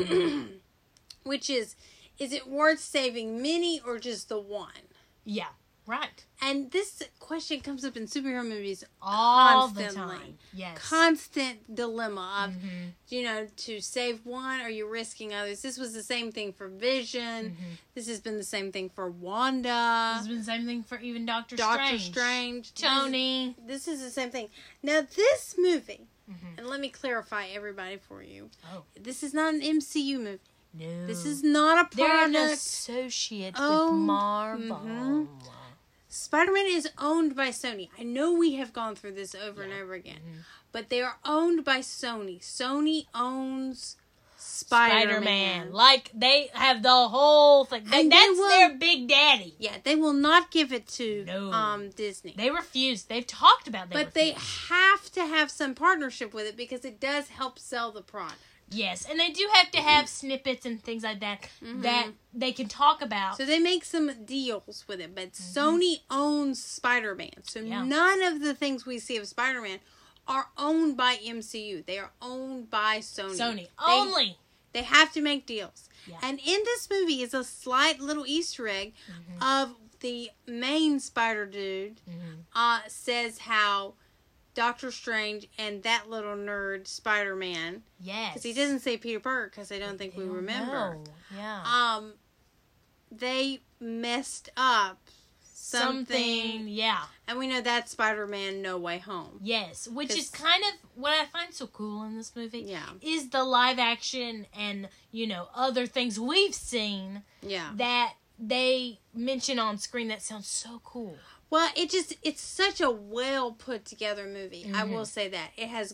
which is it worth saving Minnie or just the one? Yeah, right. And this question comes up in superhero movies all constantly. The time. Yes. Constant dilemma of, to save one, are you risking others? This was the same thing for Vision. This has been the same thing for Wanda. This has been the same thing for even Doctor Strange. Tony. This is the same thing. Now, this movie, and let me clarify everybody for you. Oh. This is not an MCU movie. No. This is not a product. They're an associate with Marvel. Spider-Man is owned by Sony. I know we have gone through this over and over again. But they are owned by Sony. Sony owns Spider-Man. Like, they have the whole thing. That's their big daddy. Yeah, they will not give it to Disney. They refuse. They've talked about that. But they have to have some partnership with it because it does help sell the product. Yes, and they do have to have snippets and things like that that they can talk about. So they make some deals with it, but Sony owns Spider-Man. So none of the things we see of Spider-Man are owned by MCU. They are owned by Sony. They have to make deals. Yeah. And in this movie is a slight little Easter egg of the main Spider Dude says how Doctor Strange and that little nerd Spider-Man. Yes. Because he doesn't say Peter Parker because I don't think we remember. Know. Yeah. They messed up something. Yeah. And we know that's Spider-Man No Way Home. Yes. Which is kind of what I find so cool in this movie. Yeah. Is the live action and, other things we've seen. Yeah. That they mention on screen that sounds so cool. Well, it's such a well put together movie. I will say that. It has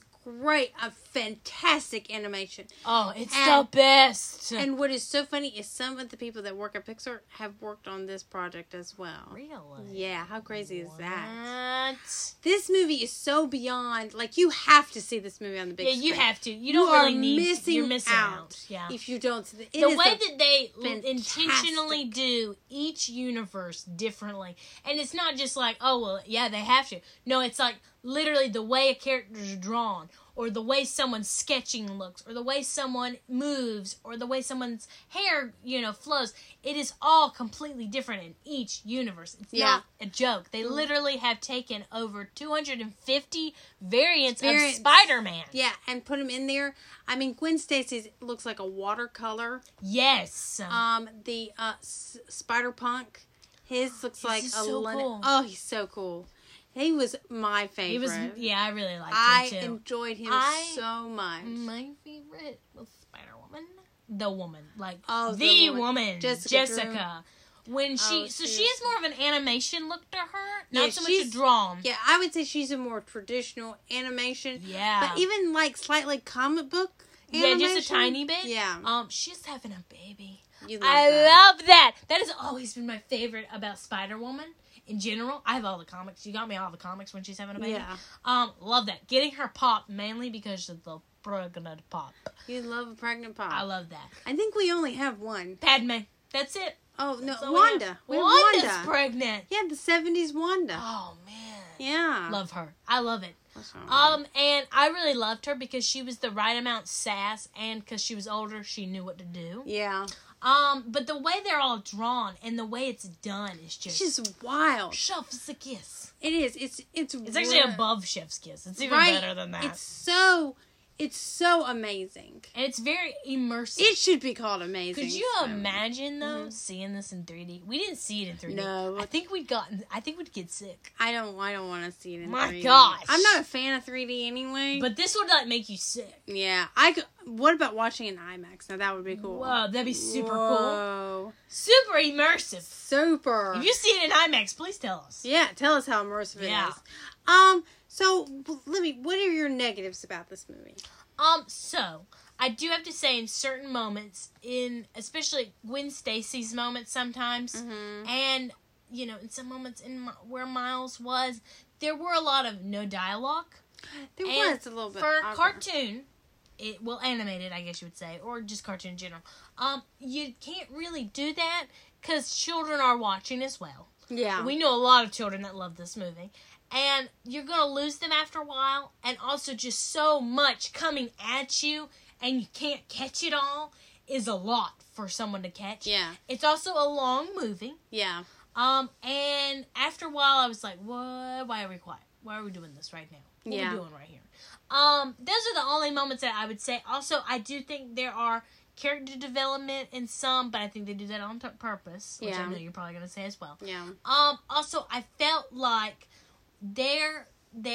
fantastic animation. Oh, it's the best. And what is so funny is some of the people that work at Pixar have worked on this project as well. Really? Yeah, how crazy is that? This movie is so beyond, you have to see this movie on the big screen. Yeah, you have to. You don't really need to. You're missing out. Yeah. If you don't see the way that they intentionally do each universe differently. And it's not just like, oh, well, yeah, they have to. No, it's like literally the way a character is drawn, or the way someone's sketching looks, or the way someone moves, or the way someone's hair, flows. It is all completely different in each universe. It's not a joke. They literally have taken over 250 variants of Spider-Man. Yeah, and put them in there. I mean, Gwen Stacy's looks like a watercolor. Yes. The Spider-Punk, his looks like a cool. Oh, he's so cool. He was my favorite. I really liked him too. I enjoyed him so much. My favorite was Spider-Woman. The woman. The woman. Jessica. When she has more of an animation look to her, not so much a drawn. Yeah, I would say she's a more traditional animation. Yeah. But even slightly comic book animation. Yeah, just a tiny bit. Yeah. She's having a baby. I love that. That has always been my favorite about Spider-Woman. In general, I have all the comics. You got me all the comics when she's having a baby. Yeah. Love that. Getting her pop mainly because of the pregnant pop. You love a pregnant pop. I love that. I think we only have one. Padme. That's it. Oh, no. Wanda. Wanda's pregnant. Yeah, the 70s Wanda. Oh, man. Yeah. Love her. I love it. And I really loved her because she was the right amount sass, and because she was older, she knew what to do. Yeah. But the way they're all drawn and the way it's done is just wild. Chef's kiss. It is. It's actually above Chef's kiss. It's even better than that. It's so amazing. And it's very immersive. It should be called amazing. Could you imagine, though, seeing this in 3D? We didn't see it in 3D. No. I think we'd get sick. I don't want to see it in 3D. My gosh. I'm not a fan of 3D anyway. But this would, make you sick. Yeah. What about watching in IMAX? Now, that would be cool. Whoa, that'd be super cool. Super immersive. Super. If you see it in IMAX, please tell us. Yeah, tell us how immersive it is. So, Libby, what are your negatives about this movie? So, I do have to say in certain moments, especially Gwen Stacy's moments sometimes, and, in some moments where Miles was, there were a lot of no dialogue. There was a little bit. For cartoon, animated, I guess you would say, or just cartoon in general, you can't really do that because children are watching as well. Yeah. We know a lot of children that love this movie. And you're going to lose them after a while. And also just so much coming at you and you can't catch it all is a lot for someone to catch. Yeah. It's also a long movie. Yeah. And after a while I was like, what? Why are we quiet? Why are we doing this right now? What are we doing right here? Those are the only moments that I would say. Also, I do think there are character development in some, but I think they do that on purpose, which I know you're probably going to say as well. Yeah. Also, I felt like there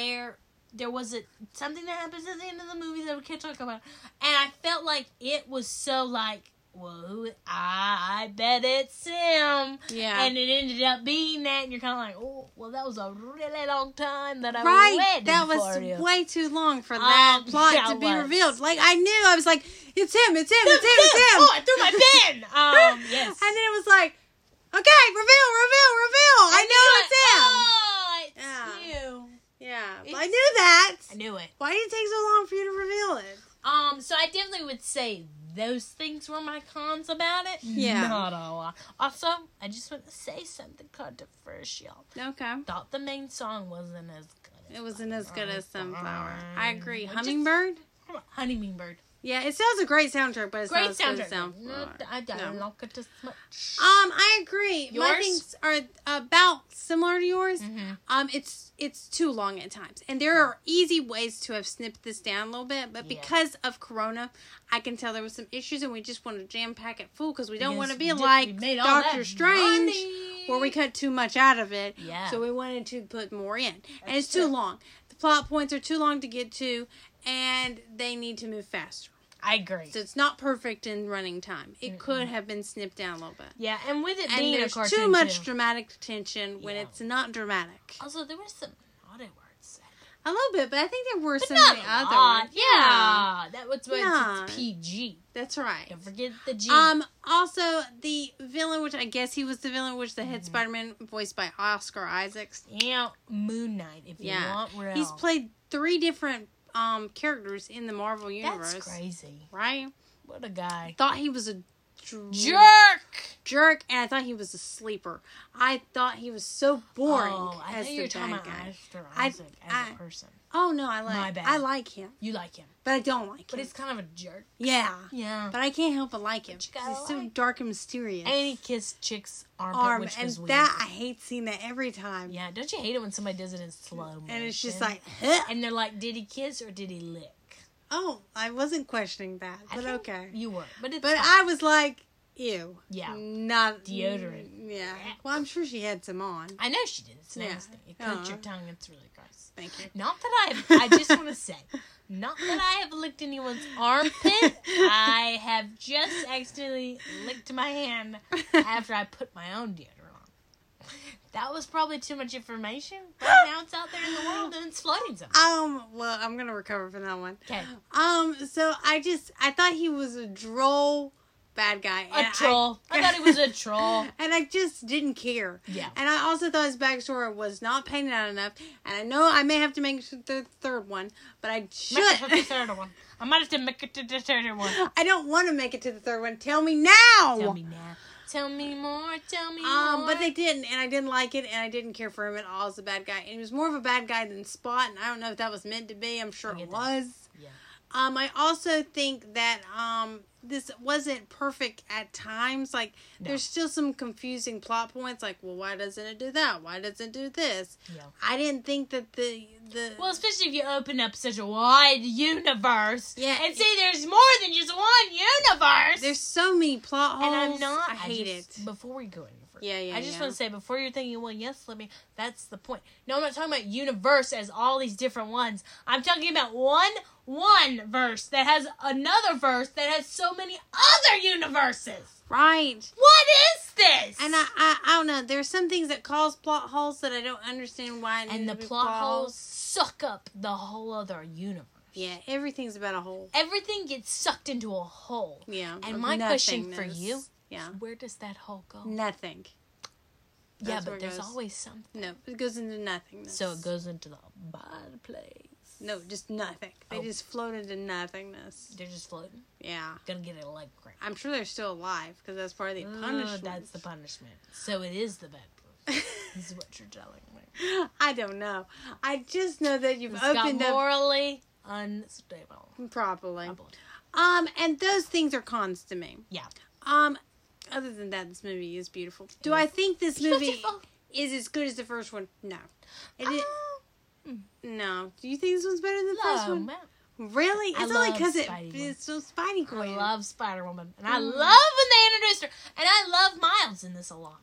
was something that happens at the end of the movie that we can't talk about, and I felt like it was so like, whoa, I bet it's him. Yeah. And it ended up being that, and you're kind of like, oh, well, that was a really long time that I waited that was for you. Way too long for that plot to be revealed. Like, I knew, I was like, it's him. Oh, I threw my pen. Yes. And then it was like, okay, reveal. I know it's him. Oh, it's you. Yeah, I knew that. I knew it. Why did it take so long for you to reveal it? So I definitely would say those things were my cons about it. Yeah. Not a lot. Also, I just want to say something controversial. Okay. Thought the main song wasn't as good. It wasn't as good as Sunflower. I agree. Hummingbird? Hummingbird. Yeah, it sounds a great soundtrack, but it's great not as good as Sunflower. No, I don't like it as much. I agree. Yours? My things are about similar to yours. Mm-hmm. It's too long at times. And there are easy ways to have snipped this down a little bit, but because of Corona, I can tell there was some issues and we just want to jam-pack it full because we don't want to be like Doctor Strange where we cut too much out of it. Yeah. So we wanted to put more in. And it's too long. The plot points are too long to get to, and they need to move faster. I agree. So it's not perfect in running time. It could have been snipped down a little bit. Yeah, and with it being a cartoon, there's too much dramatic tension when it's not dramatic. Also, there were some naughty words said. A little bit, but I think there were some of the other ones. Yeah, that was when it's PG. That's right. Don't forget the G. Also, the villain, which I guess he was the villain, which the head Spider-Man, voiced by Oscar Isaacs. Yeah, Moon Knight, if you want real. He's played 3 different characters in the Marvel Universe. That's crazy. Right? What a guy. Thought he was a jerk, and I thought he was a sleeper. I thought he was so boring as the bad guy. As a person. Oh no, I like him. You like him, but I don't like him. But he's kind of a jerk. Yeah. But I can't help but like him. He's so dark and mysterious. And he kissed chicks' armpit, which was weird. I hate seeing that every time. Yeah, don't you hate it when somebody does it in slow motion? And it's just like, and they're like, did he kiss or did he lick? Oh, I wasn't questioning that, but okay. You were, but I was like, ew. Yeah. Not deodorant. Yeah. Well, I'm sure she had some on. I know she did. It's nasty. It coats your tongue. It's really gross. Thank you. Not that I just want to say, not that I have licked anyone's armpit. I have just accidentally licked my hand after I put my own deodorant on. That was probably too much information, but now it's out there in the world and it's floating somewhere. Well, I'm gonna recover from that one. Okay. So I thought he was a droll bad guy. A troll. I thought he was a troll. And I just didn't care. Yeah. And I also thought his backstory was not painted out enough. And I know I may have to make the third one, but I should. Make it to the third one. I might have to make it to the third one. I don't want to make it to the third one. Tell me now. Tell me now. Tell me more. Tell me more. But they didn't, and I didn't like it, and I didn't care for him at all as a bad guy. And he was more of a bad guy than Spot, and I don't know if that was meant to be. I'm sure it was. Yeah. I also think that this wasn't perfect at times. Like, there's still some confusing plot points. Like, well, why doesn't it do that? Why doesn't it do this? Yeah. I didn't think that the well, especially if you open up such a wide universe. Yeah. And say there's more than just one universe. There's so many plot holes. And I'm not. I hate it. Before we go any further. Yeah. I just want to say, before you're thinking, well, yes, that's the point. No, I'm not talking about universe as all these different ones. I'm talking about one verse that has another verse that has so many other universes. Right. What is this? And I don't know. There's some things that cause plot holes that I don't understand why. And the plot holes suck up the whole other universe. Yeah, everything's about a hole. Everything gets sucked into a hole. Yeah. And my question for you, where does that hole go? Nothing. That's but there's always something. No, it goes into nothingness. So it goes into the bad place. No, just nothing. They just float into nothingness. They're just floating? Yeah. Gonna get it like crack. I'm sure they're still alive, because that's part of the punishment. That's the punishment. So it is the bad place. is what you're telling me. I don't know. I just know that you've opened up morally unstable. Probably. And those things are cons to me. Yeah. Other than that, this movie is beautiful. Do I think this movie is as good as the first one? No. No. Do you think this one's better than the first one? Really? It's only because it's so Spidey Queen. I love Spider-Woman. And I love when they introduced her. And I love Miles in this a lot.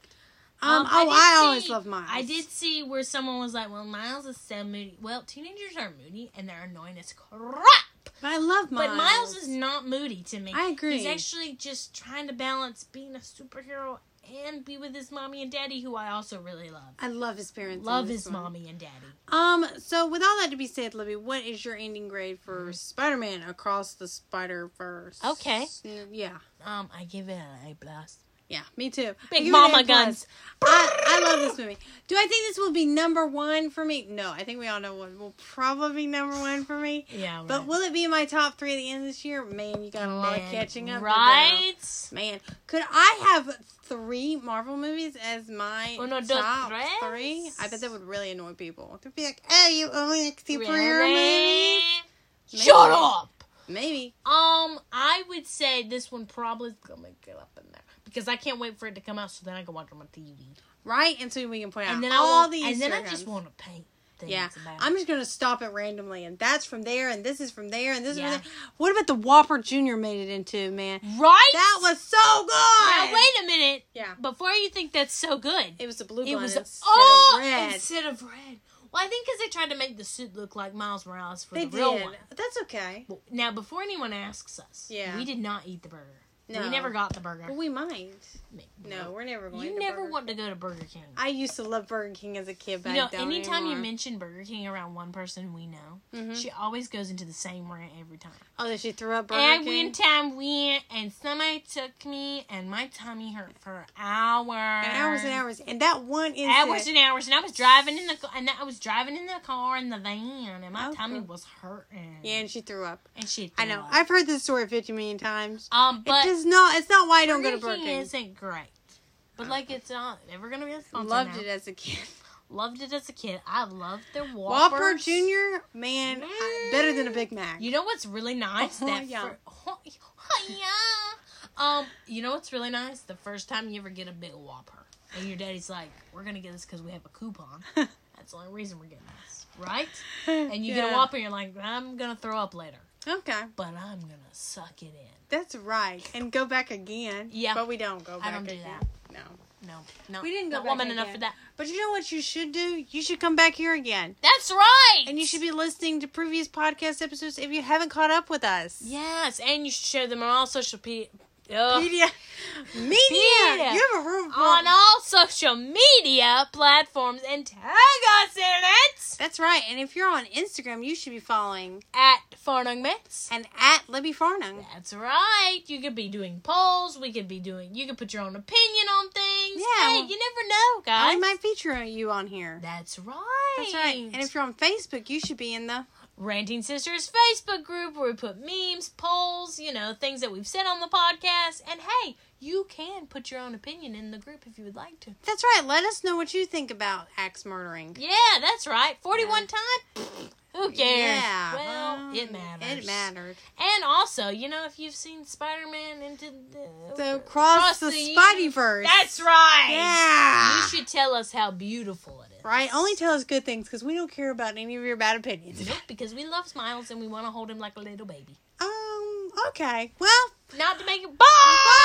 I always love Miles. I did see where someone was like, well, Miles is so moody. Well, teenagers are moody and they're annoying as crap. But I love Miles. But Miles is not moody to me. I agree. He's actually just trying to balance being a superhero and be with his mommy and daddy, who I also really love. I love his parents. Love his mommy and daddy. So with all that to be said, Libby, what is your ending grade for Spider-Man Across the Spider-Verse? Okay. Yeah. I give it an A+. Yeah, me too. Big mama guns. I love this movie. Do I think this will be number one for me? No, I think we all know what will probably be number one for me. Yeah, right. But will it be in my top 3 at the end of this year? Man, you got a lot of catching up. Right? Man, could I have 3 Marvel movies as my top 3? I bet that would really annoy people. They'd be like, "Oh, you only like superhero movies?" Shut up. Maybe. I would say this one probably is gonna get up in there. Because I can't wait for it to come out, so then I can watch them on TV. Right, and so we can point out then all these. And then I just want to paint things about I'm just going to stop it randomly, and that's from there, and this is from there, and this is from there. What about the Whopper Jr. made it into, man? Right? That was so good! Now, wait a minute. Yeah. Before you think that's so good. It was the blue one instead of red. Well, I think because they tried to make the suit look like Miles Morales for the real one. But that's okay. Now, before anyone asks us, we did not eat the burger. No. We never got the burger. Well, we might. No, we're never going to You never want to go to Burger King. I used to love Burger King as a kid, but anytime you mention Burger King around one person we know, she always goes into the same rant every time. Oh, that she threw up Burger King? And one time went, and somebody took me, and my tummy hurt for hours. And hours and hours. And that one is hours and hours. And I was driving in the car in the van, and my tummy was hurting. Yeah, and she threw up. And she I know. I've heard this story 50 million times. But it's not why I don't go to Burger King. Isn't great. But it's not ever gonna be a sponsor. Loved it as a kid. Loved it as a kid. I loved their Whoppers. Whopper Jr., man, better than a Big Mac. You know what's really nice? You know what's really nice? The first time you ever get a big Whopper, and your daddy's like, "We're gonna get this because we have a coupon." That's the only reason we're getting this, right? And you get a Whopper, and you're like, "I'm gonna throw up later." Okay. But I'm gonna suck it in. That's right. And go back again. Yeah. But we don't go back again. I don't do that. No. We didn't go back woman enough for that. But you know what you should do? You should come back here again. That's right. And you should be listening to previous podcast episodes if you haven't caught up with us. Yes, and you should share them on all social media. You have a room on all social media platforms and tag us in it. That's right. And if you're on Instagram, you should be following at Farnung and at Libby Farnung. That's right. You could be doing polls. You could put your own opinion on things. Yeah. Hey, you never know, guys. We might feature you on here. That's right. That's right. And if you're on Facebook, you should be in the Ranting Sisters Facebook group where we put memes, polls, things that we've said on the podcast. And hey, you can put your own opinion in the group if you would like to. That's right. Let us know what you think about axe murdering. Yeah, that's right. 41 times? Who cares? Yeah. Well, it matters. It mattered. And also, if you've seen Spider-Man into the Across the Spideyverse. That's right. Yeah. You should tell us how beautiful it is. Right? Only tell us good things because we don't care about any of your bad opinions. Nope, because we love Miles and we want to hold him like a little baby. Okay. Well. Not to make it. Bye!